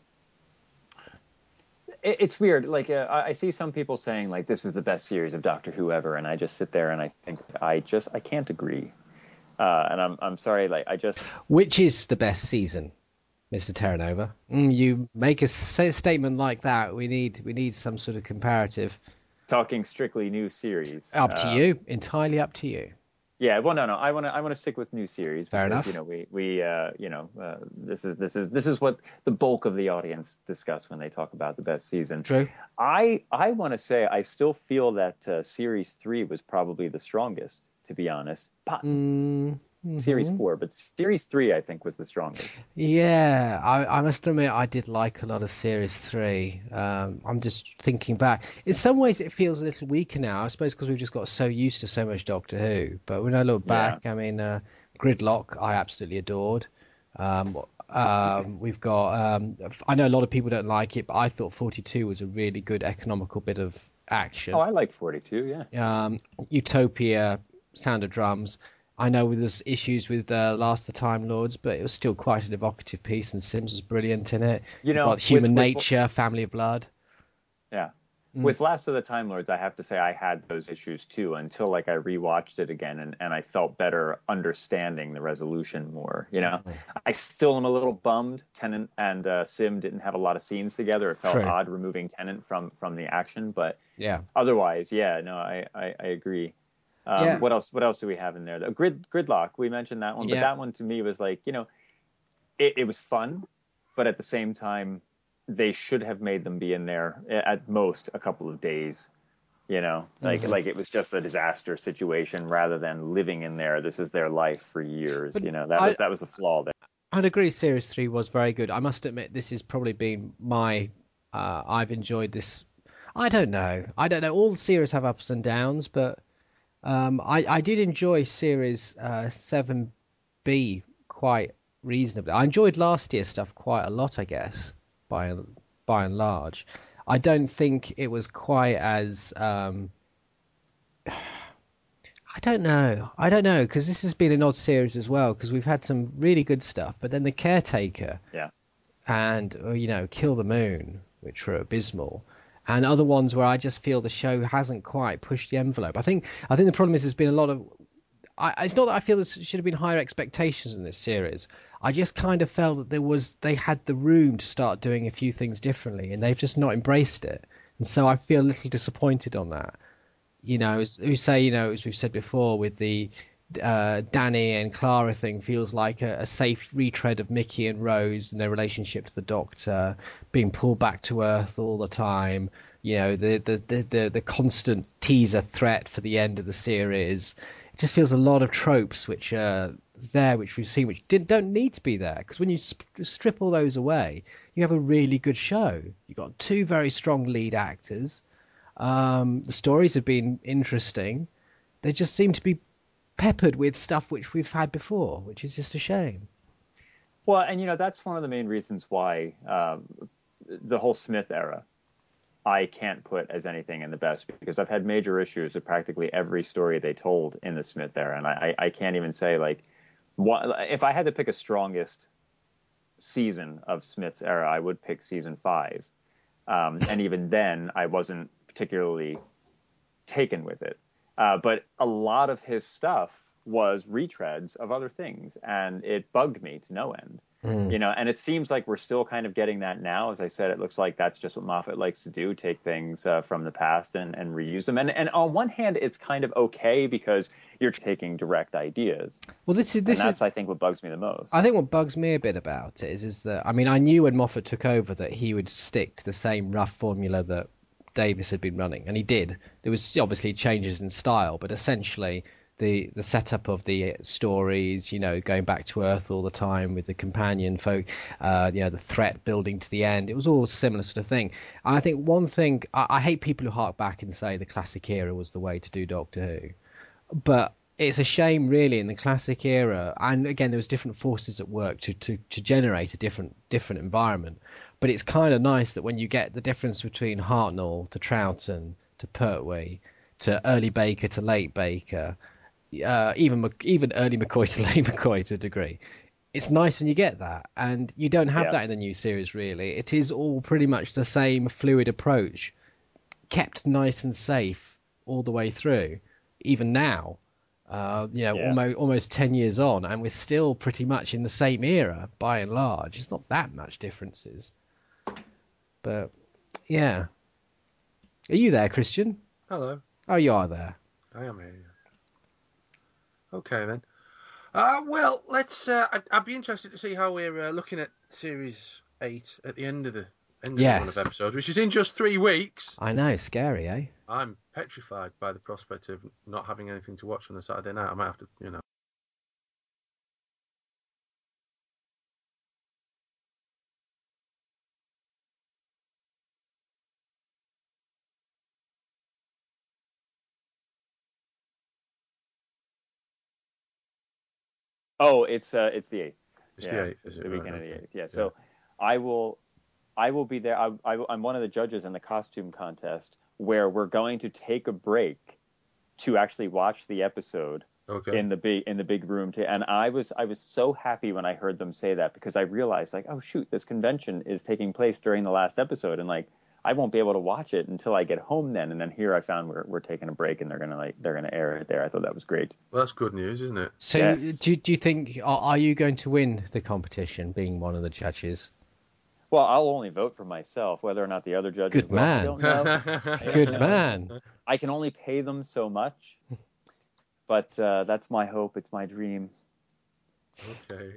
it, it's weird. Like, uh, I I see some people saying, like, this is the best series of Doctor Who ever, and I just sit there and I think, I just, I can't agree. Uh, and I'm, I'm sorry, like, I just, which is the best season, Mister Terranova? Mm, you make a sa- statement like that, we need we need some sort of comparative. talking strictly new series. Up to uh, you, entirely up to you. Yeah, well, no, no. I want to, I want to stick with new series. Fair because, enough. You know, we, we, uh, you know, uh, this is, this is, this is what the bulk of the audience discuss when they talk about the best season. True. I, I want to say I still feel that uh, series three was probably the strongest, to be honest. Po- Mm, Series mhm. four, but series three I think was the strongest. Yeah, I, I must admit I did like a lot of Series three. Um, I'm just thinking back. In some ways it feels a little weaker now, I suppose because we've just got so used to so much Doctor Who. But when I look back, I mean, uh, Gridlock I absolutely adored. Um, um, we've got, um, I know a lot of people don't like it, but I thought forty-two was a really good economical bit of action. Oh, I like forty-two, yeah. um, Utopia, Sound of Drums. I know there's issues with uh, Last of the Time Lords, but it was still quite an evocative piece, and Sims was brilliant in it. You know, Got Human with- with- Nature, Family of Blood. Yeah. Mm. With Last of the Time Lords, I have to say I had those issues too until like I rewatched it again and, and I felt better understanding the resolution more. You know, I still am a little bummed. Tennant and uh, Sim didn't have a lot of scenes together. It felt True. odd removing Tennant from from the action, but Yeah. otherwise, yeah, no, I I, I agree. Um, Yeah. What else? What else do we have in there? The Grid Gridlock. We mentioned that one, but Yeah. that one to me was like, you know, it, it was fun, but at the same time, they should have made them be in there at most a couple of days. You know, like Mhm. like it was just a disaster situation rather than living in there. This is their life for years. But you know, that I- was that was the flaw there. I'd agree Series three was very good. I must admit, this has probably been my... Uh, I've enjoyed this... I don't know. I don't know. All the series have ups and downs, but um, I, I did enjoy Series uh, seven B quite reasonably. I enjoyed last year's stuff quite a lot, I guess, by by and large. I don't think it was quite as um, I don't know. I don't know because this has been an odd series as well because we've had some really good stuff, but then The Caretaker, yeah, and you know, Kill the Moon, which were abysmal, and other ones where I just feel the show hasn't quite pushed the envelope. I think I think the problem is there's been a lot of. I, it's not that I feel there should have been higher expectations in this series. I just kind of felt that there was they had the room to start doing a few things differently, and they've just not embraced it, and so I feel a little disappointed on that. You know, as we say, you know, as we've said before, with the uh, Danny and Clara thing, feels like a, a safe retread of Mickey and Rose and their relationship to the Doctor, being pulled back to Earth all the time. You know, the the the the, the constant teaser threat for the end of the series. It just feels a lot of tropes which are there, which we've seen, which didn't, don't need to be there. Because when you sp- strip all those away, you have a really good show. You've got two very strong lead actors. Um, the stories have been interesting. They just seem to be peppered with stuff which we've had before, which is just a shame. Well, and you know that's one of the main reasons why um, the whole Smith era I can't put as anything in the best, because I've had major issues with practically every story they told in the Smith era, and I, I can't even say like what if I had to pick a strongest season of Smith's era, I would pick season five, um, and even then I wasn't particularly taken with it. Uh, but a lot of his stuff was retreads of other things, and it bugged me to no end. Mm. You know, and it seems like we're still kind of getting that now. As I said, it looks like that's just what Moffat likes to do: take things uh, from the past and, and reuse them. And and on one hand, it's kind of okay because you're taking direct ideas. Well, this is this and that's is, I think what bugs me the most. I think what bugs me a bit about it is is that I mean I knew when Moffat took over that he would stick to the same rough formula that Davis had been running, and he did. There was obviously changes in style, but essentially the the setup of the stories, you know, going back to Earth all the time with the companion folk, uh, you know, the threat building to the end, it was all a similar sort of thing. And I think one thing, I, I hate people who hark back and say the classic era was the way to do Doctor Who, but it's a shame really in the classic era, and again there was different forces at work to, to, to generate a different different environment. But it's kind of nice that when you get the difference between Hartnell to Troughton to Pertwee to early Baker to late Baker, uh, even even early McCoy to late McCoy to a degree, it's nice when you get that. And you don't have yeah. that in the new series really. It is all pretty much the same fluid approach, kept nice and safe all the way through, even now. Uh, you know, yeah. almost almost ten years on, and we're still pretty much in the same era by and large. It's not that much differences. But, yeah. Are you there, Christian? Hello. Oh, you are there. I am here. Okay, then. Uh, well, let's. Uh, I'd, I'd be interested to see how we're uh, looking at Series eight at the end of the end of yes. the run of episodes, which is in just three weeks. I know, scary, eh? I'm petrified by the prospect of not having anything to watch on a Saturday night. I might have to, you know. Oh, it's uh, it's the eighth. It's yeah, the eighth, is it? The Right, weekend okay. of the eighth. Yeah. So, yeah. I will, I will be there. I, I, I'm one of the judges in the costume contest where we're going to take a break to actually watch the episode okay. in the big in the big room. To, and I was I was so happy when I heard them say that, because I realized like, oh shoot, this convention is taking place during the last episode, and like I won't be able to watch it until I get home then. And then here I found we're we're taking a break and they're gonna like they're gonna air it there. I thought that was great. Well, that's good news, isn't it? So yes. do do you think are, are you going to win the competition, being one of the judges? Well, I'll only vote for myself. Whether or not the other judges good will, man. I don't know. Good man. I can only pay them so much, but uh, that's my hope. It's my dream. Okay.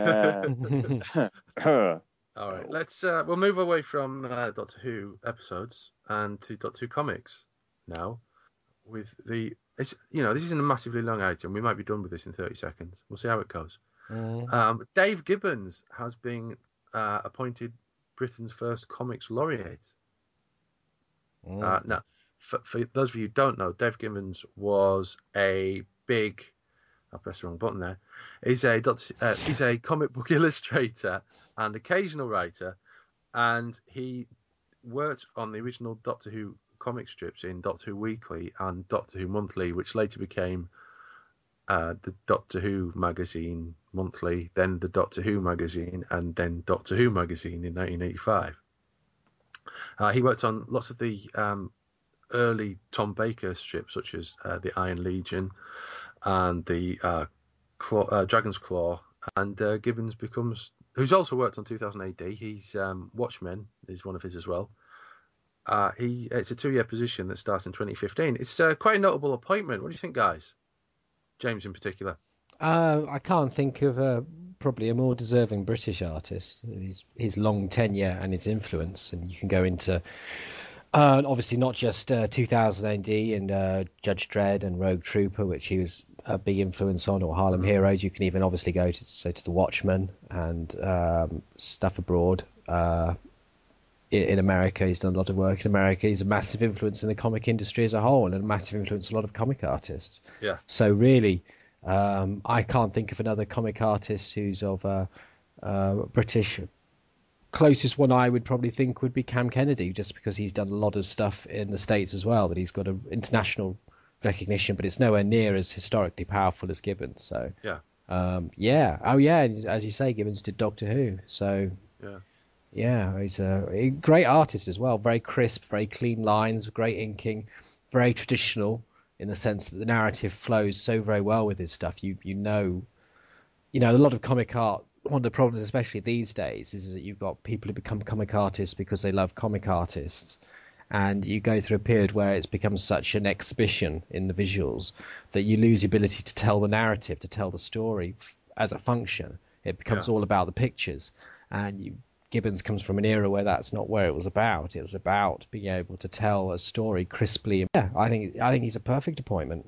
Yeah. All right, let's. Uh, we'll move away from uh, Doctor Who episodes and to Doctor Who comics now. With the, it's, you know, this isn't a massively long item. We might be done with this in thirty seconds. We'll see how it goes. Mm. Um, Dave Gibbons has been uh, appointed Britain's first comics laureate. Mm. Uh, now, for, for those of you who don't know, Dave Gibbons was a big. I pressed the wrong button there. He's a uh, he's a comic book illustrator and occasional writer and he worked on the original Doctor Who comic strips in Doctor Who Weekly and Doctor Who Monthly, which later became uh, the Doctor Who magazine monthly, then the Doctor Who magazine, and then Doctor Who magazine in nineteen eighty-five. Uh, he worked on lots of the um, early Tom Baker strips, such as uh, the Iron Legion and the uh, Claw, uh, Dragon's Claw, and uh, Gibbons becomes, who's also worked on two thousand A D. He's um, Watchmen is one of his as well. Uh, he it's a two-year position that starts in twenty fifteen. It's uh, quite a notable appointment. What do you think, guys? James in particular. Uh, I can't think of a probably a more deserving British artist. His his long tenure and his influence, and you can go into uh, obviously not just uh, two thousand A D and uh, Judge Dredd and Rogue Trooper, which he was a big influence on, or Harlem Heroes. You can even obviously go to say to the Watchmen and um, stuff abroad. Uh, in, in America, he's done a lot of work in America. He's a massive influence in the comic industry as a whole, and a massive influence on a lot of comic artists. Yeah. So really. Um, I can't think of another comic artist who's of uh, uh, British. Closest one I would probably think would be Cam Kennedy, just because he's done a lot of stuff in the States as well, that he's got an international recognition, but it's nowhere near as historically powerful as Gibbons. So yeah, um, yeah, oh yeah, as you say, Gibbons did Doctor Who. So yeah, yeah, he's a, a great artist as well. Very crisp, very clean lines, great inking, very traditional. In the sense that the narrative flows so very well with his stuff. You you know, you know, a lot of comic art, one of the problems, especially these days, is that you've got people who become comic artists because they love comic artists. And you go through a period where it's become such an exhibition in the visuals that you lose the ability to tell the narrative, to tell the story as a function. It becomes yeah. all about the pictures. And you Gibbons comes from an era where that's not where it was about. It was about being able to tell a story crisply. Yeah, I think I think he's a perfect appointment.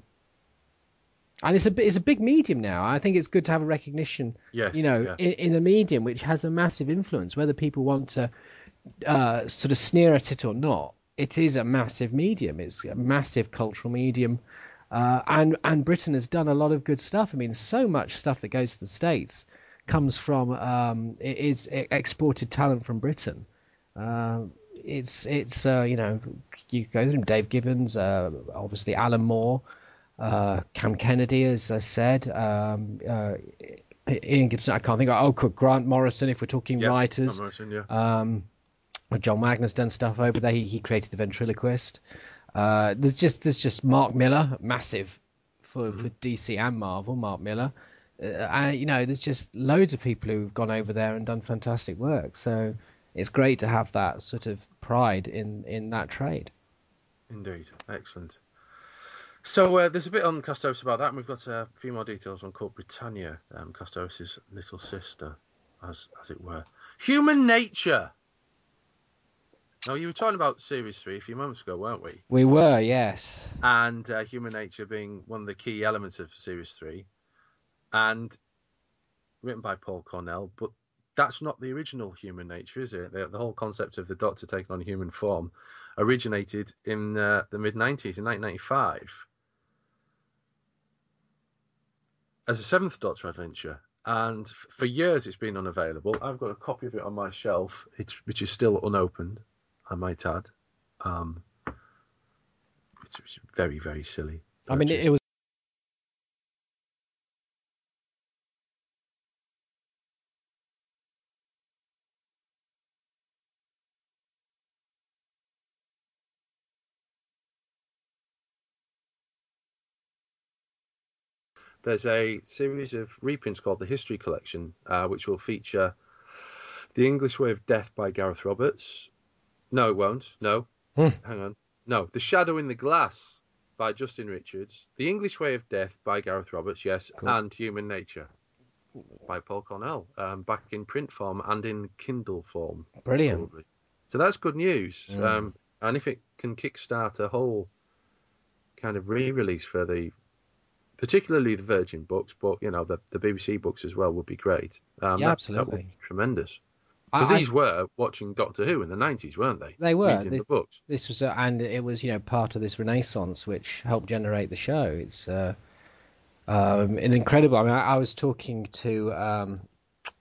And it's a it's a big medium now. I think it's good to have a recognition. Yes, you know, yes. in, in a medium which has a massive influence, whether people want to uh, sort of sneer at it or not. It is a massive medium. It's a massive cultural medium. Uh, and and Britain has done a lot of good stuff. I mean, so much stuff that goes to the States comes from um, it is exported talent from Britain. Uh, it's it's uh, you know, you go through Dave Gibbons, uh, obviously Alan Moore, uh, Cam Kennedy, as I said, um, uh, Ian Gibson. I can't think of oh Grant Morrison if we're talking yep, writers. Morrison, yeah. Um, John Wagner's done stuff over there. He, he created the Ventriloquist. Uh, there's just there's just Mark Miller, massive for, mm-hmm. for D C and Marvel. Mark Miller. Uh, and, you know, there's just loads of people who've gone over there and done fantastic work. So it's great to have that sort of pride in, in that trade. Indeed. Excellent. So uh, there's a bit on Castos about that, and we've got a few more details on Court Britannia, um, Castos' little sister, as as it were. Human Nature. Now, you were talking about Series three a few moments ago, weren't we? We were, yes. And uh, Human Nature being one of the key elements of Series three. And written by Paul Cornell, but that's not the original Human Nature, is it? The, the whole concept of the Doctor taking on human form originated in uh, the mid nineties, in nineteen ninety-five, as a Seventh Doctor adventure. And f- for years it's been unavailable. I've got a copy of it on my shelf, it's, which is still unopened, I might add. Um, which is very, very silly. I mean, it, it was. There's a series of reprints called the History Collection, uh, which will feature The English Way of Death by Gareth Roberts. No, it won't. No. Hmm. Hang on. No. The Shadow in the Glass by Justin Richards. The English Way of Death by Gareth Roberts, yes. Cool. And Human Nature by Paul Cornell, um, back in print form and in Kindle form. Brilliant. Probably. So that's good news. Mm. Um, and if it can kickstart a whole kind of re-release for the, particularly the Virgin books, but you know the, the B B C books as well would be great. Um, yeah, that, absolutely, that would be tremendous. Because these were watching Doctor Who in the nineties, weren't they? They were. Reading the, the books. This was, a, and it was, you know, part of this renaissance which helped generate the show. It's uh, um, an incredible. I mean, I, I was talking to um,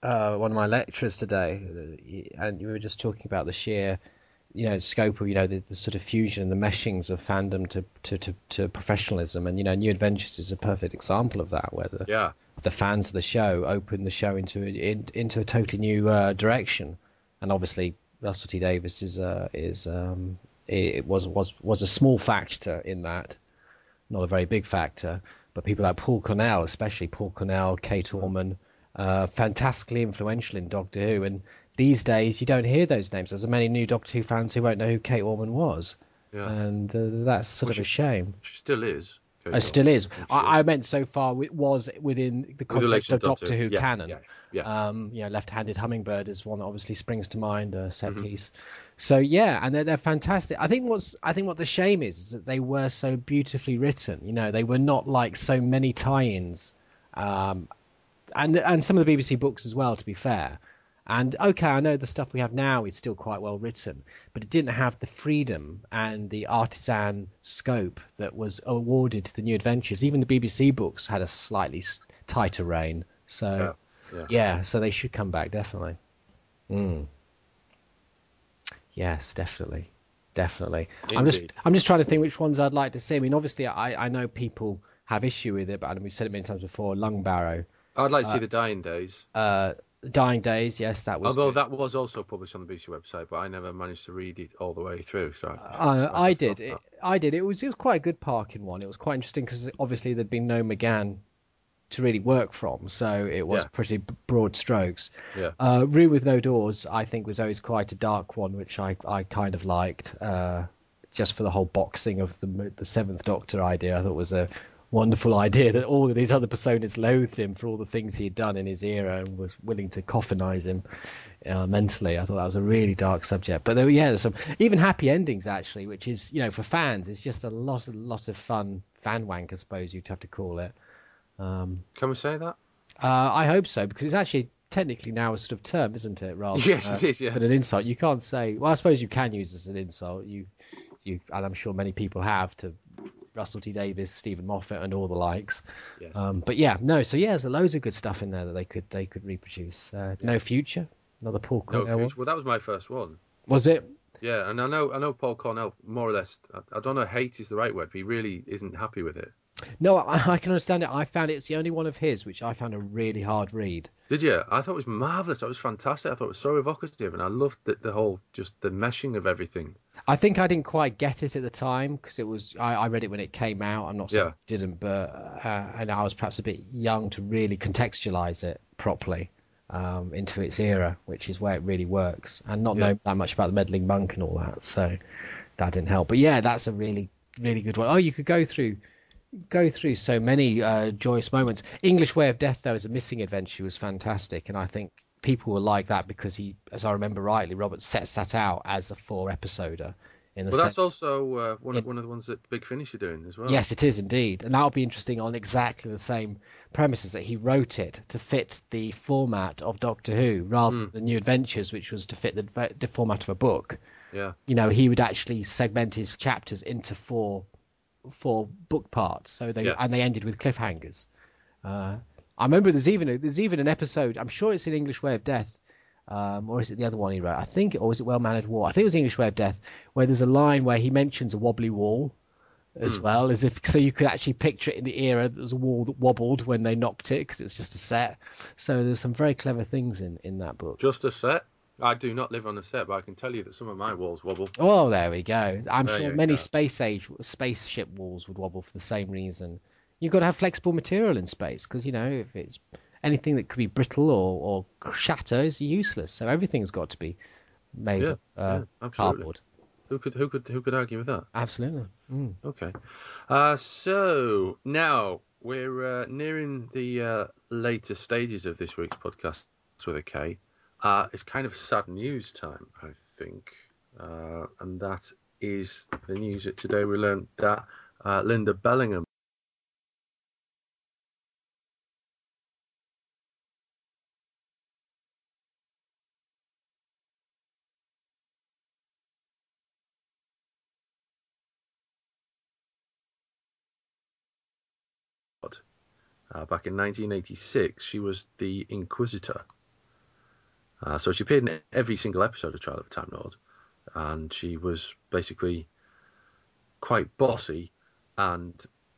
uh, one of my lecturers today, uh, and we were just talking about the sheer, you know, scope of, you know, the, the sort of fusion and the meshings of fandom to, to, to, to professionalism. And, you know, New Adventures is a perfect example of that, where the, Yeah. the fans of the show opened the show into in, into a totally new uh, direction. And obviously, Russell T Davies is uh, is um, it, it was was was a small factor in that, not a very big factor. But people like Paul Cornell, especially Paul Cornell, Kate Orman, uh, fantastically influential in Doctor Who. And these days, you don't hear those names. There's many new Doctor Who fans who won't know who Kate Orman was, Yeah. and uh, that's sort Well, of a she- shame. She still is. It still is. She I, I meant so far it was within the context relation of to Doctor Doctor Who. Who Yeah, canon. yeah, yeah. Um, you know, Left-Handed Hummingbird is one that obviously springs to mind, a set Mhm. piece. So yeah, and they're, they're fantastic. I think what's I think what the shame is is that they were so beautifully written. You know, they were not like so many tie-ins, um, and and some of the B B C books as well. To be fair. And okay, I know the stuff we have now is still quite well written, but it didn't have the freedom and the artisan scope that was awarded to the New Adventures. Even the B B C books had a slightly s- tighter rein. So, Yeah, yeah. yeah, so they should come back, definitely. Mm. Yes, definitely. Definitely. I'm just Indeed. I'm just trying to think which ones I'd like to see. I mean, obviously, I, I know people have issue with it, but I mean, we've said it many times before, Lung Barrow. I'd like to see the Dying Days. Uh, Dying Days, yes, that was Although good. that was also published on the B B C website, but I never managed to read it all the way through. So Uh, I, I did. It, I did. It was it was quite a good Parkin one. It was quite interesting because obviously there'd been no McGann to really work from, so it was Yeah. pretty b- broad strokes. Yeah. Uh, Room with No Doors, I think, was always quite a dark one, which I I kind of liked. Uh, just for the whole boxing of the the Seventh Doctor idea, I thought was a wonderful idea that all of these other personas loathed him for all the things he had done in his era and was willing to coffinize him uh, mentally. I thought that was a really dark subject. But there were, yeah, there's some even happy endings actually, which is, you know, for fans, it's just a lot, a lot of fun fan wank, I suppose you'd have to call it. Um, Can we say that? uh, I hope so, because it's actually technically now a sort of term, isn't it? Rather Yes, than, it is, yeah. than an insult. You can't say. Well, I suppose you can use this as an insult. You, you, and I'm sure many people have to Russell T Davies, Stephen Moffat, and all the likes. Yes. Um, but yeah, no. So yeah, there's loads of good stuff in there that they could they could reproduce. Uh, No Future, another Paul no Cornell one. future. Well, that was my first one. Was it? Yeah, and I know I know Paul Cornell more or less. I, I don't know, hate is the right word, but he really isn't happy with it. No, I, I can understand it. I found it's the only one of his which I found a really hard read. Did you? I thought it was marvelous. It was fantastic. I thought it was so evocative, and I loved the, the whole just the meshing of everything. I think I didn't quite get it at the time because it was I, I read it when it came out. I'm not saying Yeah. I didn't, but uh, and I was perhaps a bit young to really contextualize it properly um, into its era, which is where it really works, and not Yeah. know that much about the meddling monk and all that. So that didn't help. But yeah, that's a really really good one. Oh, you could go through go through so many uh, joyous moments. English Way of Death, though, as a missing adventure was fantastic, and I think people will like that because he, as I remember rightly, Robert sets that out as a four episoder. In the But that's sense, also uh, one of it- one of the ones that Big Finish are doing as well. yes, it is indeed, and that'll be interesting on exactly the same premises that he wrote it to fit the format of Doctor Who, rather Mm. than New Adventures, which was to fit the, the format of a book. Yeah. You know, he would actually segment his chapters into four four book parts, so they Yeah. and they ended with cliffhangers. Uh, I remember there's even a, there's even an episode. I'm sure it's in English Way of Death, um, or is it the other one he wrote? I think, or is it Well Mannered War? I think it was English Way of Death, where there's a line where he mentions a wobbly wall, as Hmm. well, as if so you could actually picture it in the era. There was a wall that wobbled when they knocked it because it was just a set. So there's some very clever things in in that book. Just a set. I do not live on a set, but I can tell you that some of my walls wobble. Oh, there we go. I'm There sure you many go. space age spaceship walls would wobble for the same reason. You've got to have flexible material in space because, you know, if it's anything that could be brittle or, or shatter is useless. So everything's got to be made Yeah, of uh, yeah, absolutely. cardboard. Who could who could who could argue with that? Absolutely. Mm. Okay. Uh, so now we're uh, nearing the uh, later stages of this week's podcast with a K. Uh, it's kind of sad news time, I think, uh, and that is the news that today we learned that uh, Linda Bellingham uh, back in nineteen eighty-six. She was the Inquisitor Uh, so she appeared in every single episode of Trial of a Time Lord, and she was basically quite bossy and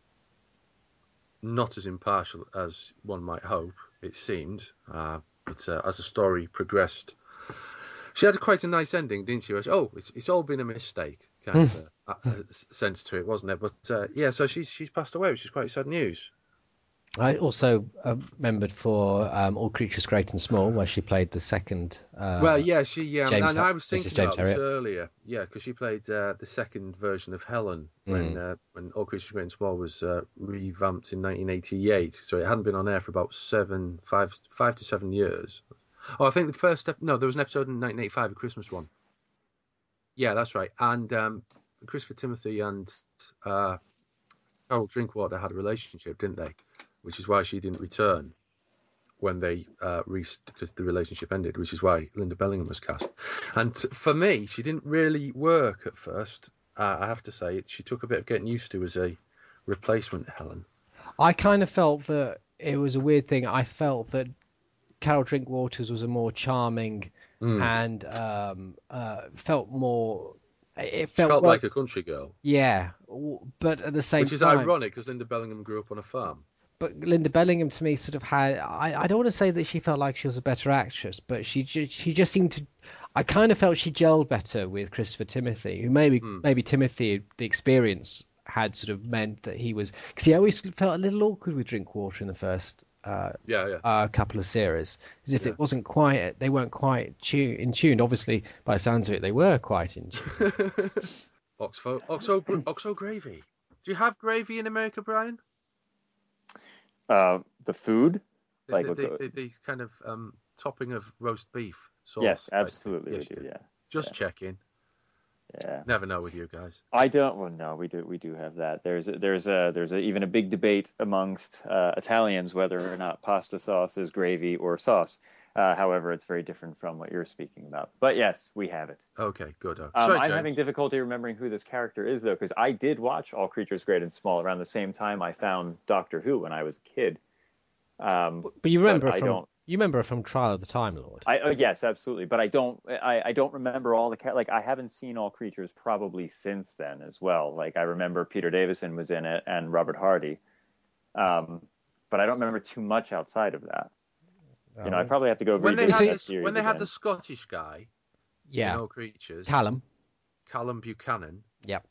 not as impartial as one might hope, it seemed. Uh, but uh, as the story progressed, she had quite a nice ending, didn't she? Where she, oh, it's, it's all been a mistake, kind of a, a, a sense to it, wasn't it? But uh, yeah, so she's she's passed away, which is quite sad news. I also uh, remembered for um, All Creatures Great and Small, where she played the second. Uh, well, yeah, she. Um, James and I was thinking James about Herriot. this earlier. Yeah, because she played uh, the second version of Helen when Mm. uh, when All Creatures Great and Small was uh, revamped in nineteen eighty-eight. So it hadn't been on air for about seven, five, five to seven years. Oh, I think the first ep- no, there was an episode in nineteen eighty-five, a Christmas one. Yeah, that's right. And um, Christopher Timothy and uh, Carol Drinkwater had a relationship, didn't they? Which is why she didn't return when they uh, re- because the relationship ended. Which is why Linda Bellingham was cast. And for me, she didn't really work at first. Uh, I have to say, she took a bit of getting used to as a replacement Helen. I kind of felt that it was a weird thing. I felt that Carol Drinkwaters was a more charming Mm. and um, uh, felt more. It She felt, felt well- like a country girl, yeah, w- but at the same which is time, ironic because Linda Bellingham grew up on a farm. but Linda Bellingham to me sort of had. I, I don't want to say that she felt like she was a better actress, but she ju- she just seemed to. I kind of felt she gelled better with Christopher Timothy, who maybe Mm. maybe Timothy the experience had sort of meant that he was because he always felt a little awkward with Drinkwater in the first uh, Yeah, yeah. uh, couple of series, as if Yeah. it wasn't quite they weren't quite tu- in tune. Obviously, by the sounds of it, they were quite in tune. Oxo, Oxo, Oxo gravy. Do you have gravy in America, Brian? Uh, the food, The, like the, what the, go- the, the kind of um, topping of roast beef sauce. yes, type thing. absolutely, Yeah, we you do. Yeah, Just yeah. checking. yeah. Never know with you guys. I don't. Well, no, we do. We do have that. There's a, there's a there's a, even a big debate amongst uh, Italians whether or not pasta sauce is gravy or sauce. Uh, however, it's very different from what you're speaking about. But yes, we have it. Okay, good. Okay. Um, Sorry, I'm James. having difficulty remembering who this character is though, because I did watch All Creatures Great and Small around the same time I found Doctor Who when I was a kid. Um, But you remember But her I from don't- you remember her from Trial of the Time Lord. I oh, yes, absolutely. But I don't. I, I don't remember all the ca- like. I haven't seen All Creatures probably since then as well. Like I remember Peter Davison was in it and Robert Hardy, um, but I don't remember too much outside of that. You know, I probably have to go when they revisit had that this, series when they had again. the Scottish guy yeah, in All Creatures, Callum. Callum Buchanan. Yep.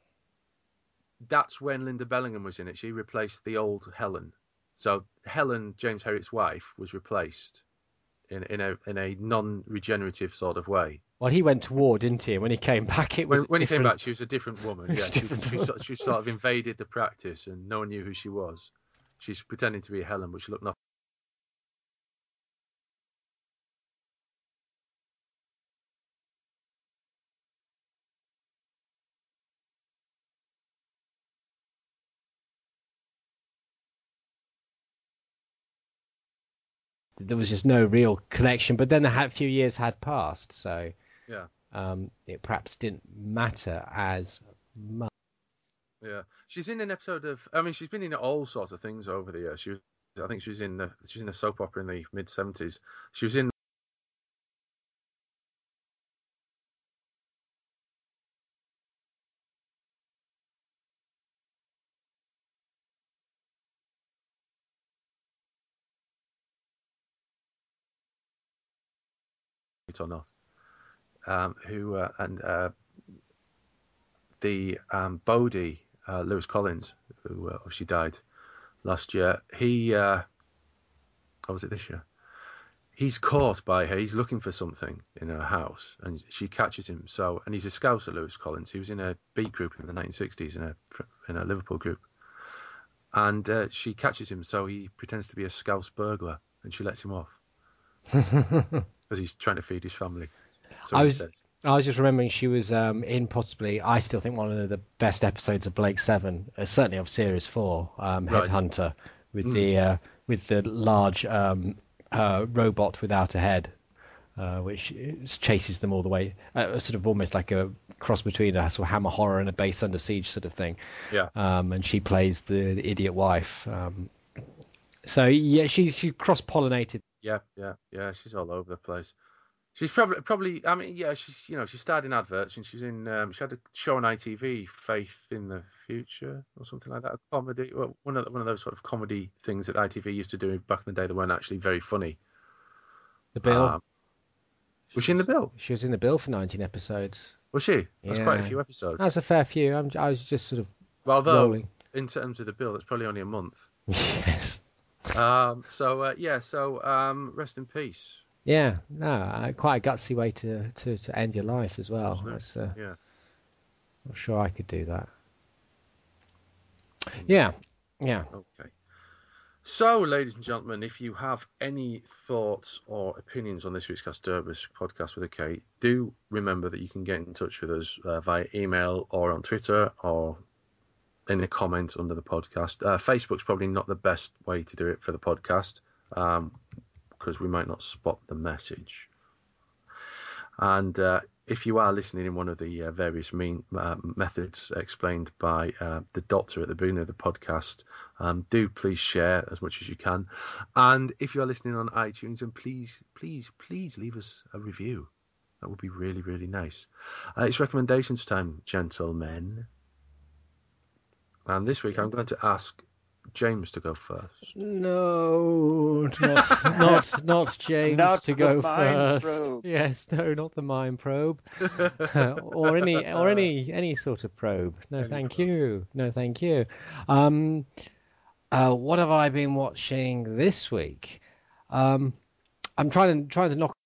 That's when Linda Bellingham was in it. She replaced the old Helen. So Helen, James Herriot's wife, was replaced in in a in a non-regenerative sort of way. Well, he went to war, didn't he? And when he came back, it was When, when he came different- back, she was a different woman. It Yeah, was she, different she, woman. sort- she sort of invaded the practice, and no one knew who she was. She's pretending to be a Helen, but she looked nothing. There was just no real connection. But then a few years had passed, so Yeah. um, it perhaps didn't matter as much. Yeah, she's in an episode of. I mean, she's been in all sorts of things over the years. She was, I think, she was in the, she's in a soap opera in the mid seventies. She was in. It or not, um, who uh, and uh, the um, Bodie uh, Lewis Collins, who uh, obviously died last year. He, uh, or was it this year? He's caught by her. He's looking for something in her house, and she catches him. So, and he's a Scouser, Lewis Collins. He was in a beat group in the nineteen sixties in a in a Liverpool group, and uh, she catches him. So he pretends to be a Scouse burglar, and she lets him off because he's trying to feed his family. So I he was- says. I was just remembering she was um, in possibly, I still think, one of the best episodes of Blake Seven, uh, certainly of Series Four, um, Right. Headhunter, with Mm. the uh, with the large um, uh, robot without a head, uh, which chases them all the way, uh, sort of almost like a cross between a sort of Hammer horror and a Base Under Siege sort of thing. Yeah. Um, and she plays the, the idiot wife. Um, so yeah, she's she cross pollinated. Yeah, yeah, yeah. She's all over the place. She's probably probably. I mean, yeah, she's you know she starred in adverts and she's in. Um, she had a show on I T V, Faith in the Future or something like that. A comedy, well, one of the, one of those sort of comedy things that I T V used to do back in the day that weren't actually very funny. The Bill. Um, was she in the Bill? She was in the Bill for nineteen episodes. Was she? That's Yeah. quite a few episodes. That's a fair few. I'm, I was just sort of Well, though rolling. in terms of the Bill, that's probably only a month. Yes. Um, so uh, yeah, so um, rest in peace. Yeah, no, uh, quite a gutsy way to, to, to end your life as well. Wasn't it? That's, uh, Yeah. I'm sure I could do that. Yeah, yeah. Okay. So, ladies and gentlemen, if you have any thoughts or opinions on this week's Casterburis podcast with a K, do remember that you can get in touch with us uh, via email or on Twitter or in a comment under the podcast. Uh, Facebook's probably not the best way to do it for the podcast. Um, because we might not spot the message. And uh, if you are listening in one of the uh, various mean, uh, methods explained by uh, the doctor at the beginning of the podcast, um, do please share as much as you can. And if you are listening on iTunes, then please, please, please leave us a review. That would be really, really nice. Uh, it's recommendations time, gentlemen. And this week I'm going to ask James to go first. No, not not, not James Not to the go mind first. probe. Yes, no, not the mind probe, or any or any any sort of probe. No, Any thank probe. you. No, thank you. Um, uh, what have I been watching this week? Um, I'm trying to trying to knock.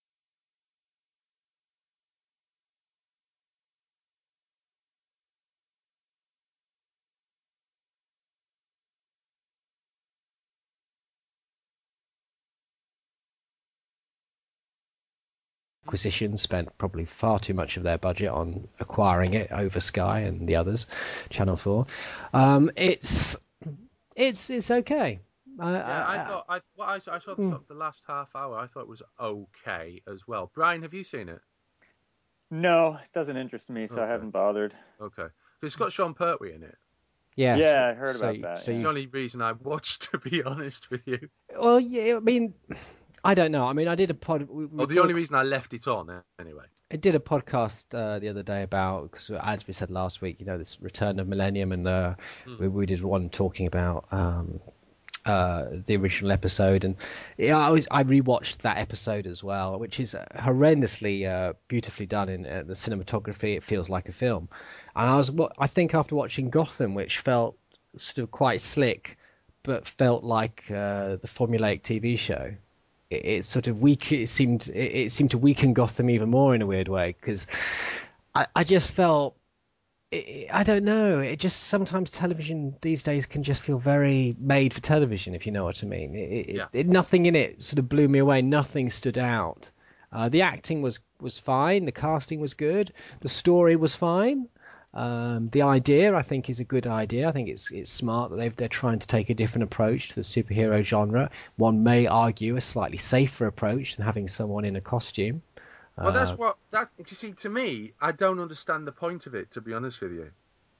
Acquisition spent probably far too much of their budget on acquiring it over Sky and the others, Channel Four. Um, it's it's it's okay. Uh, Yeah, I uh, thought I well, I, saw- I saw the, sort of the last half hour. I thought it was okay as well. Brian, have you seen it? No, it doesn't interest me, so I Okay. haven't bothered. Okay, 'Cause it's got Sean Pertwee in it. yes. Yeah, I heard so, about that, So It's you, the only reason I watched, to be honest with you. well, yeah. I mean, I don't know. I mean, I did a pod. We, we Well, the called- only reason I left it on, eh, anyway. I did a podcast uh, the other day about, because as we said last week, you know, this Return of Millennium, and uh, Hmm. we, we did one talking about um, uh, the original episode, and yeah, I was I rewatched that episode as well, which is horrendously uh, beautifully done in uh, the cinematography. It feels like a film, and I was wa- I think after watching Gotham, which felt sort of quite slick, but felt like uh, the formulaic T V show. It, it sort of weak. It seemed it, it seemed to weaken Gotham even more in a weird way, because I, I just felt it, I don't know. It just sometimes television these days can just feel very made for television, if you know what I mean. It, it, Yeah. it, nothing in it sort of blew me away. Nothing stood out. Uh, the acting was was fine. The casting was good. The story was fine. Um, the idea, I think, is a good idea. I think it's it's smart that they've, they're trying to take a different approach to the superhero genre. One may argue a slightly safer approach than having someone in a costume. Well, that's Uh, what that's. You see, to me, I don't understand the point of it. To be honest with you,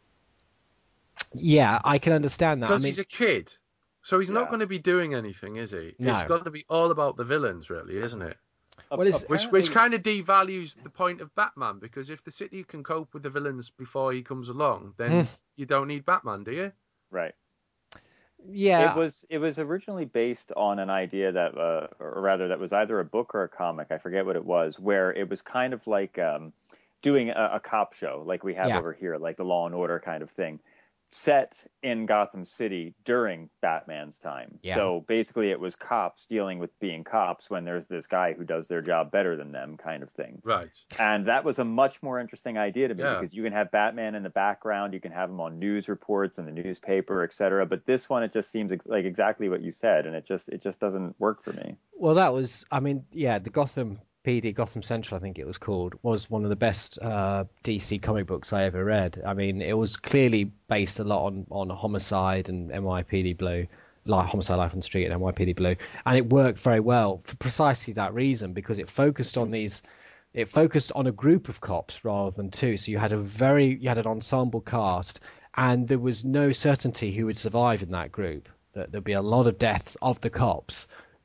yeah, I can understand that. I because mean, he's a kid, so he's not Yeah. going to be doing anything, is he? No. It's got to be all about the villains, really, isn't it? Well, it's- Which Apparently- which kind of devalues the point of Batman, because if the city can cope with the villains before he comes along, then Hmm. you don't need Batman, do you? Right. yeah, It was it was originally based on an idea that, uh, or rather, that was either a book or a comic. I forget what it was. Where it was kind of like um, doing a, a cop show, like we have Yeah. over here, like the Law and Order kind of thing, set in Gotham City during Batman's time. Yeah. So basically, it was cops dealing with being cops when there's this guy who does their job better than them, kind of thing. Right. And that was a much more interesting idea to me, Yeah. because you can have Batman in the background, you can have him on news reports in the newspaper, et cetera. But this one, it just seems ex- like exactly what you said, and it just it just doesn't work for me. well, that was. I mean, yeah, the Gotham P D, Gotham Central, I think it was called, was one of the best uh, D C comic books I ever read. I mean, it was clearly based a lot on on Homicide and N Y P D Blue, like Homicide: Life on the Street and N Y P D Blue, and it worked very well for precisely that reason, because it focused on these. It focused on a group of cops rather than two, so you had a very you had an ensemble cast, and there was no certainty who would survive in that group. That there'd be a lot of deaths of the cops,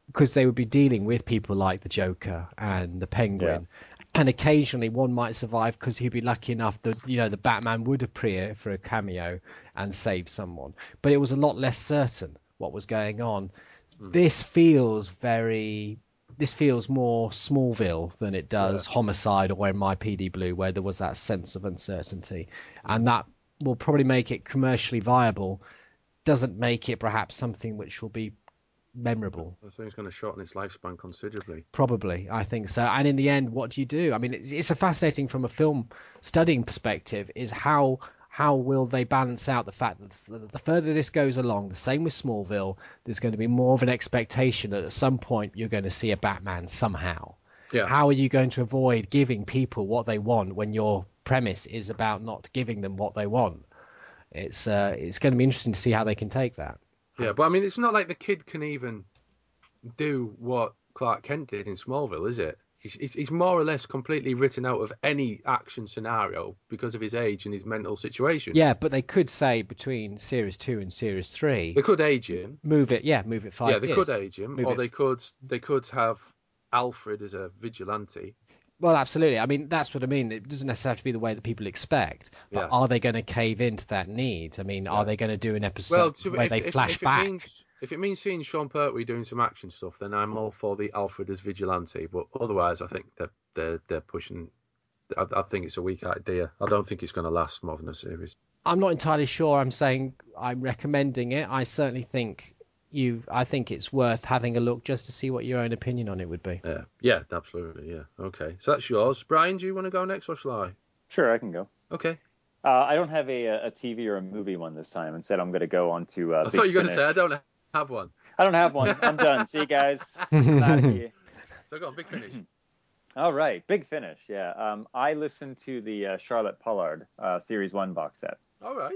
because they would be dealing with people like the Joker and the Penguin. Yeah. And occasionally one might survive because he'd be lucky enough that, you know, the Batman would appear for a cameo and save someone. But it was a lot less certain what was going on. Mm. This feels very... This feels more Smallville than it does yeah. Homicide or N Y P D Blue, where there was that sense of uncertainty. And that will probably make it commercially viable. Doesn't make it perhaps something which will be memorable. I think it's going to shorten its lifespan considerably. Probably, I think so. And in the end, what do you do? I mean, it's, it's a fascinating from a film studying perspective is how how will they balance out the fact that the further this goes along, the same with Smallville, there's going to be more of an expectation that at some point you're going to see a Batman somehow. Yeah. How are you going to avoid giving people what they want when your premise is about not giving them what they want? It's uh, it's going to be interesting to see how they can take that. Yeah, but I mean, it's not like the kid can even do what Clark Kent did in Smallville, is it? He's, he's, he's more or less completely written out of any action scenario because of his age and his mental situation. Yeah, but they could say between series two and series three, they could age him. Move it, yeah, move it five. Yeah, they years. could age him, move or it... they could they could have Alfred as a vigilante. Well, absolutely. I mean, that's what I mean. It doesn't necessarily have to be the way that people expect, but yeah. are they going to cave into that need? I mean, yeah. are they going to do an episode well, so where if, they if, flash if back? It means, if it means seeing Sean Pertwee doing some action stuff, then I'm all for the Alfred as vigilante. But otherwise, I think they're they're, they're pushing. I, I think it's a weak idea. I don't think it's going to last more than a series. I'm not entirely sure. I'm saying I'm recommending it. I certainly think. You, I think it's worth having a look just to see what your own opinion on it would be. Yeah, yeah, absolutely, yeah. Okay, so that's yours. Brian, do you want to go next or shall I? Sure, I can go. Okay. Uh, I don't have a, a T V or a movie one this time. Instead, I'm going to go on to uh, I Big thought you were going to Finish. say I don't have one. I don't have one. I'm done. See you guys. I'm out of here. So go on, Big Finish. All right, Big Finish, yeah. Um, I listened to the uh, Charlotte Pollard uh, Series one box set. All right.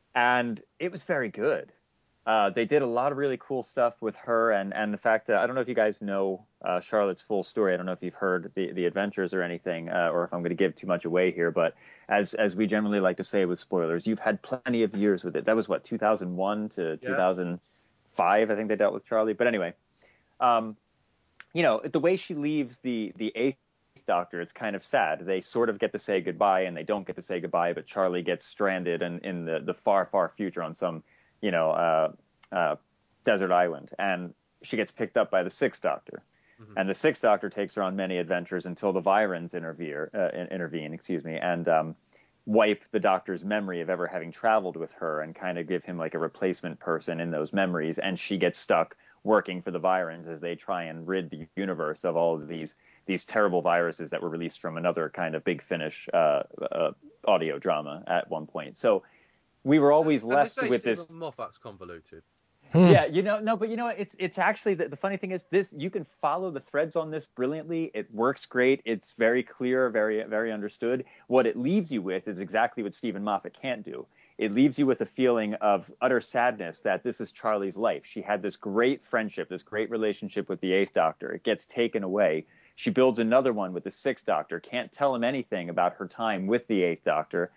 And it was very good. Uh, they did a lot of really cool stuff with her, and, and the fact that I don't know if you guys know uh, Charlotte's full story. I don't know if you've heard the, the adventures or anything, uh, or if I'm going to give too much away here. But as as we generally like to say with spoilers, you've had plenty of years with it. That was what two thousand one to yeah. two thousand five, I think they dealt with Charlie. But anyway, um, you know the way she leaves the the eighth Doctor, it's kind of sad. They sort of get to say goodbye, and they don't get to say goodbye. But Charlie gets stranded in, in the, the far far future on some. you know, uh, uh, desert island, and she gets picked up by the Sixth Doctor. Mm-hmm. And the Sixth Doctor takes her on many adventures until the Virans intervene, uh, intervene, excuse me, and um, wipe the Doctor's memory of ever having traveled with her and kind of give him like a replacement person in those memories. And she gets stuck working for the Virans as they try and rid the universe of all of these these terrible viruses that were released from another kind of Big Finish uh, uh, audio drama at one point. So we were always and left they say with Stephen this. Moffat's convoluted. Yeah, you know, no, but you know, it's it's actually the, the funny thing is this: you can follow the threads on this brilliantly. It works great. It's very clear, very very understood. What it leaves you with is exactly what Stephen Moffat can't do. It leaves you with a feeling of utter sadness that this is Charlie's life. She had this great friendship, this great relationship with the Eighth Doctor. It gets taken away. She builds another one with the Sixth Doctor. Can't tell him anything about her time with the Eighth Doctor.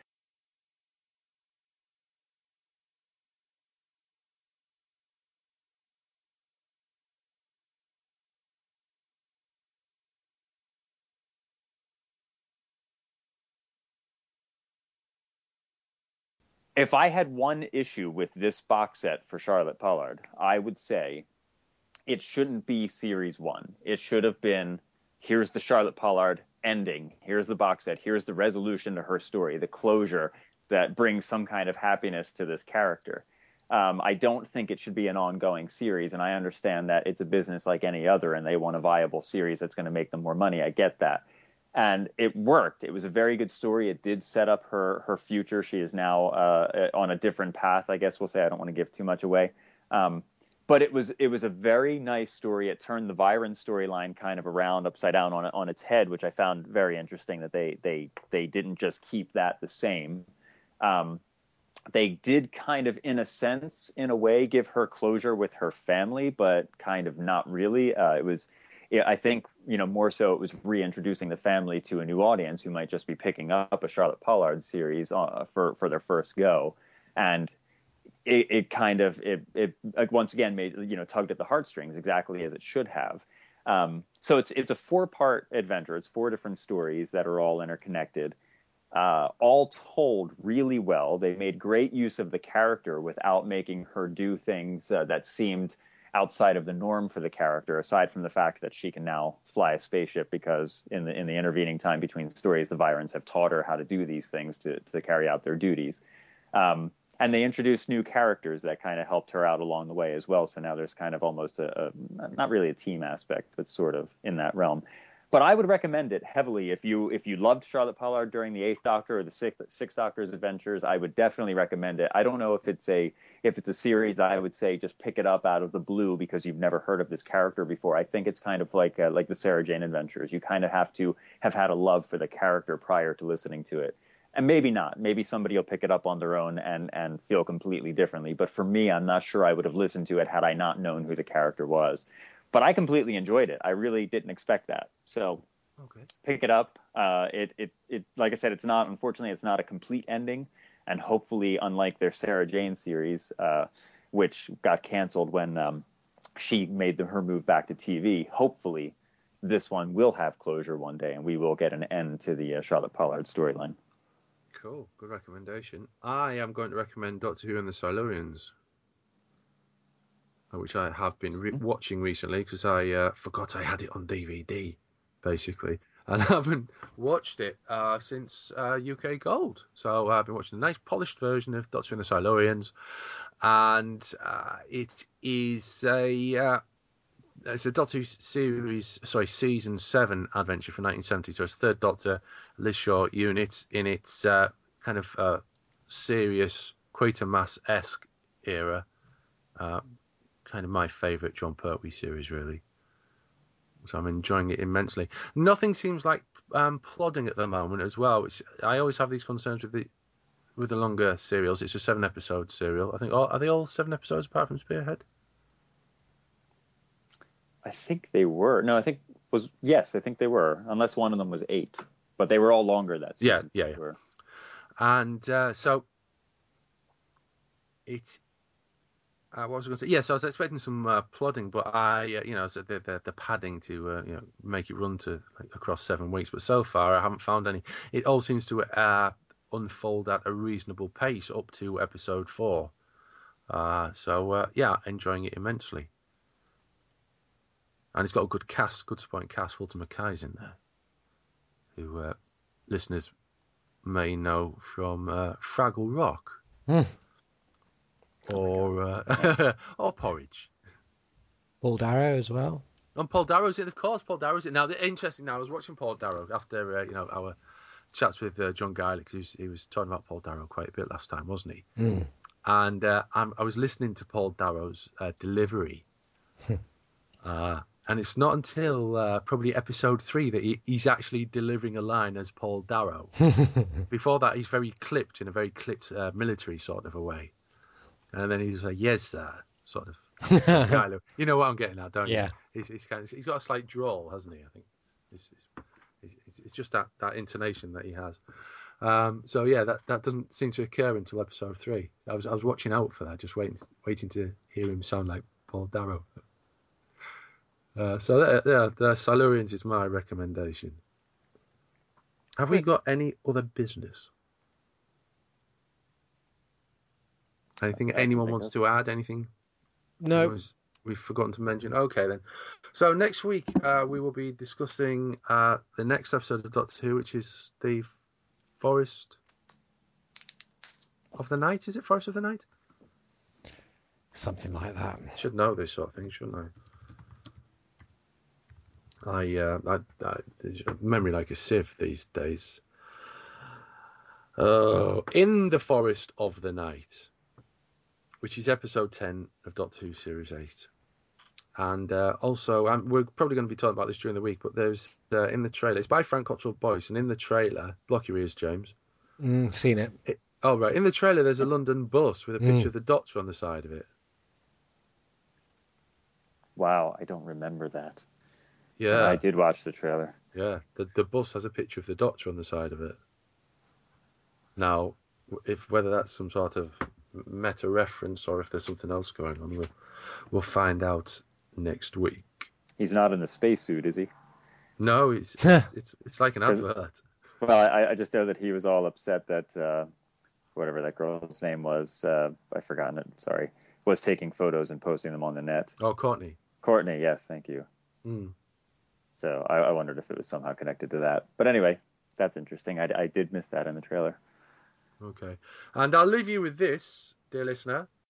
If I had one issue with this box set for Charlotte Pollard, I would say it shouldn't be series one. It should have been, here's the Charlotte Pollard ending. Here's the box set. Here's the resolution to her story, the closure that brings some kind of happiness to this character. Um, I don't think it should be an ongoing series, and I understand that it's a business like any other, and they want a viable series that's going to make them more money. I get that. And it worked. It was a very good story. It did set up her her future. She is now uh, on a different path, I guess we'll say. I don't want to give too much away. Um, but it was it was a very nice story. It turned the Viren storyline kind of around, upside down on on its head, which I found very interesting that they they they didn't just keep that the same. Um, they did kind of, in a sense, in a way, give her closure with her family, but kind of not really. Uh, it was. I think, you know, more so it was reintroducing the family to a new audience who might just be picking up a Charlotte Pollard series uh, for, for their first go. And it, it kind of it it like, once again made you know tugged at the heartstrings exactly as it should have. Um, so it's it's a four part adventure. It's four different stories that are all interconnected, uh, all told really well. They made great use of the character without making her do things uh, that seemed outside of the norm for the character, aside from the fact that she can now fly a spaceship because in the in the intervening time between stories, the Virons have taught her how to do these things to to carry out their duties. Um, and they introduced new characters that kind of helped her out along the way as well. So now there's kind of almost a, a not really a team aspect, but sort of in that realm. But I would recommend it heavily if you if you loved Charlotte Pollard during the Eighth Doctor or the Sixth, Sixth Doctor's adventures. I would definitely recommend it. I don't know if it's a if it's a series. I would say just pick it up out of the blue because you've never heard of this character before. I think it's kind of like uh, like the Sarah Jane Adventures. You kind of have to have had a love for the character prior to listening to it. And maybe not. Maybe somebody will pick it up on their own and and feel completely differently. But for me, I'm not sure I would have listened to it had I not known who the character was. But I completely enjoyed it. I really didn't expect that. So okay. Pick it up. Uh, it, it, it, like I said, it's not, unfortunately, it's not a complete ending. And hopefully, unlike their Sarah Jane series, uh, which got canceled when um, she made the, her move back to T V, hopefully this one will have closure one day and we will get an end to the uh, Charlotte Pollard storyline. Cool. Good recommendation. I am going to recommend Doctor Who and the Silurians, which I have been re- watching recently because I uh, forgot I had it on D V D, basically, and I haven't watched it uh, since uh, U K Gold. So I've been watching a nice polished version of Doctor and the Silurians, and uh, it is a uh, it's a Doctor Who series, sorry, season seven adventure for nineteen seventy. So it's third Doctor, Liz Shaw unit in its uh, kind of uh, serious Quatermass-esque era. Uh, kind of my favourite John Pertwee series, really. So I'm enjoying it immensely. Nothing seems like um, plodding at the moment as well, which I always have these concerns with the with the longer serials. It's a seven episode serial. I think all, are they all seven episodes apart from Spearhead? I think they were. No, I think was yes, I think they were, unless one of them was eight. But they were all longer that season. Yeah, yeah, yeah. And uh, so it's Uh, what was I going to say? Yes, yeah, so I was expecting some uh, plodding, but I, uh, you know, so the, the the padding to uh, you know make it run to like, across seven weeks. But so far, I haven't found any. It all seems to uh, unfold at a reasonable pace up to episode four. Uh, so uh, yeah, enjoying it immensely. And it's got a good cast, good supporting cast. Walter Mackay's in there, who uh, listeners may know from uh, Fraggle Rock. Mm. Or uh, or Porridge. Paul Darrow as well. And Paul Darrow's in, of course. Paul Darrow's in. Now, the interesting. Now, I was watching Paul Darrow after uh, you know our chats with uh, John Guiley, because he was, he was talking about Paul Darrow quite a bit last time, wasn't he? Mm. And uh, I'm, I was listening to Paul Darrow's uh, delivery, uh, and it's not until uh, probably episode three that he, he's actually delivering a line as Paul Darrow. Before that, he's very clipped in a very clipped uh, military sort of a way. And then he's like, "Yes, sir," sort of. Kind of. You know what I'm getting at, don't you? Yeah. He's, he's kind of, he's got a slight drawl, hasn't he? I think it's it's, it's, it's just that, that intonation that he has. Um, so yeah, that, that doesn't seem to occur until episode three. I was I was watching out for that, just waiting waiting to hear him sound like Paul Darrow. Uh, so that, yeah, the Silurians is my recommendation. Have we got any other business? Anything anyone wants to add? Anything? No. We've forgotten to mention. Okay, then. So next week uh, we will be discussing uh, the next episode of Doctor Who, which is the Forest of the Night. Is it Forest of the Night? Something like that. Should know this sort of thing, shouldn't I? I, uh, I, I memory like a sieve these days. Oh, in the Forest of the Night, which is episode ten of Doctor Who Series eight. And uh, also, um, we're probably going to be talking about this during the week, but there's uh, in the trailer, it's by Frank Cottrell Boyce, and in the trailer, block your ears, James. Mm, seen it. it. Oh, right. In the trailer, there's a London bus with a picture mm. of the Doctor on the side of it. Wow, I don't remember that. Yeah. But I did watch the trailer. Yeah, the, the bus has a picture of the Doctor on the side of it. Now, if whether that's some sort of meta reference or if there's something else going on. We'll we'll find out next week. He's not in the spacesuit, is he? No, it's it's, it's it's like an advert. Well, I, I just know that he was all upset that uh, whatever that girl's name was, uh, I've forgotten it. Sorry, was taking photos and posting them on the net. Oh, Courtney. Courtney, yes, thank you. Mm. So I, I wondered if it was somehow connected to that. But anyway, that's interesting. I, I did miss that in the trailer. Okay. And I'll leave you with this, dear listener.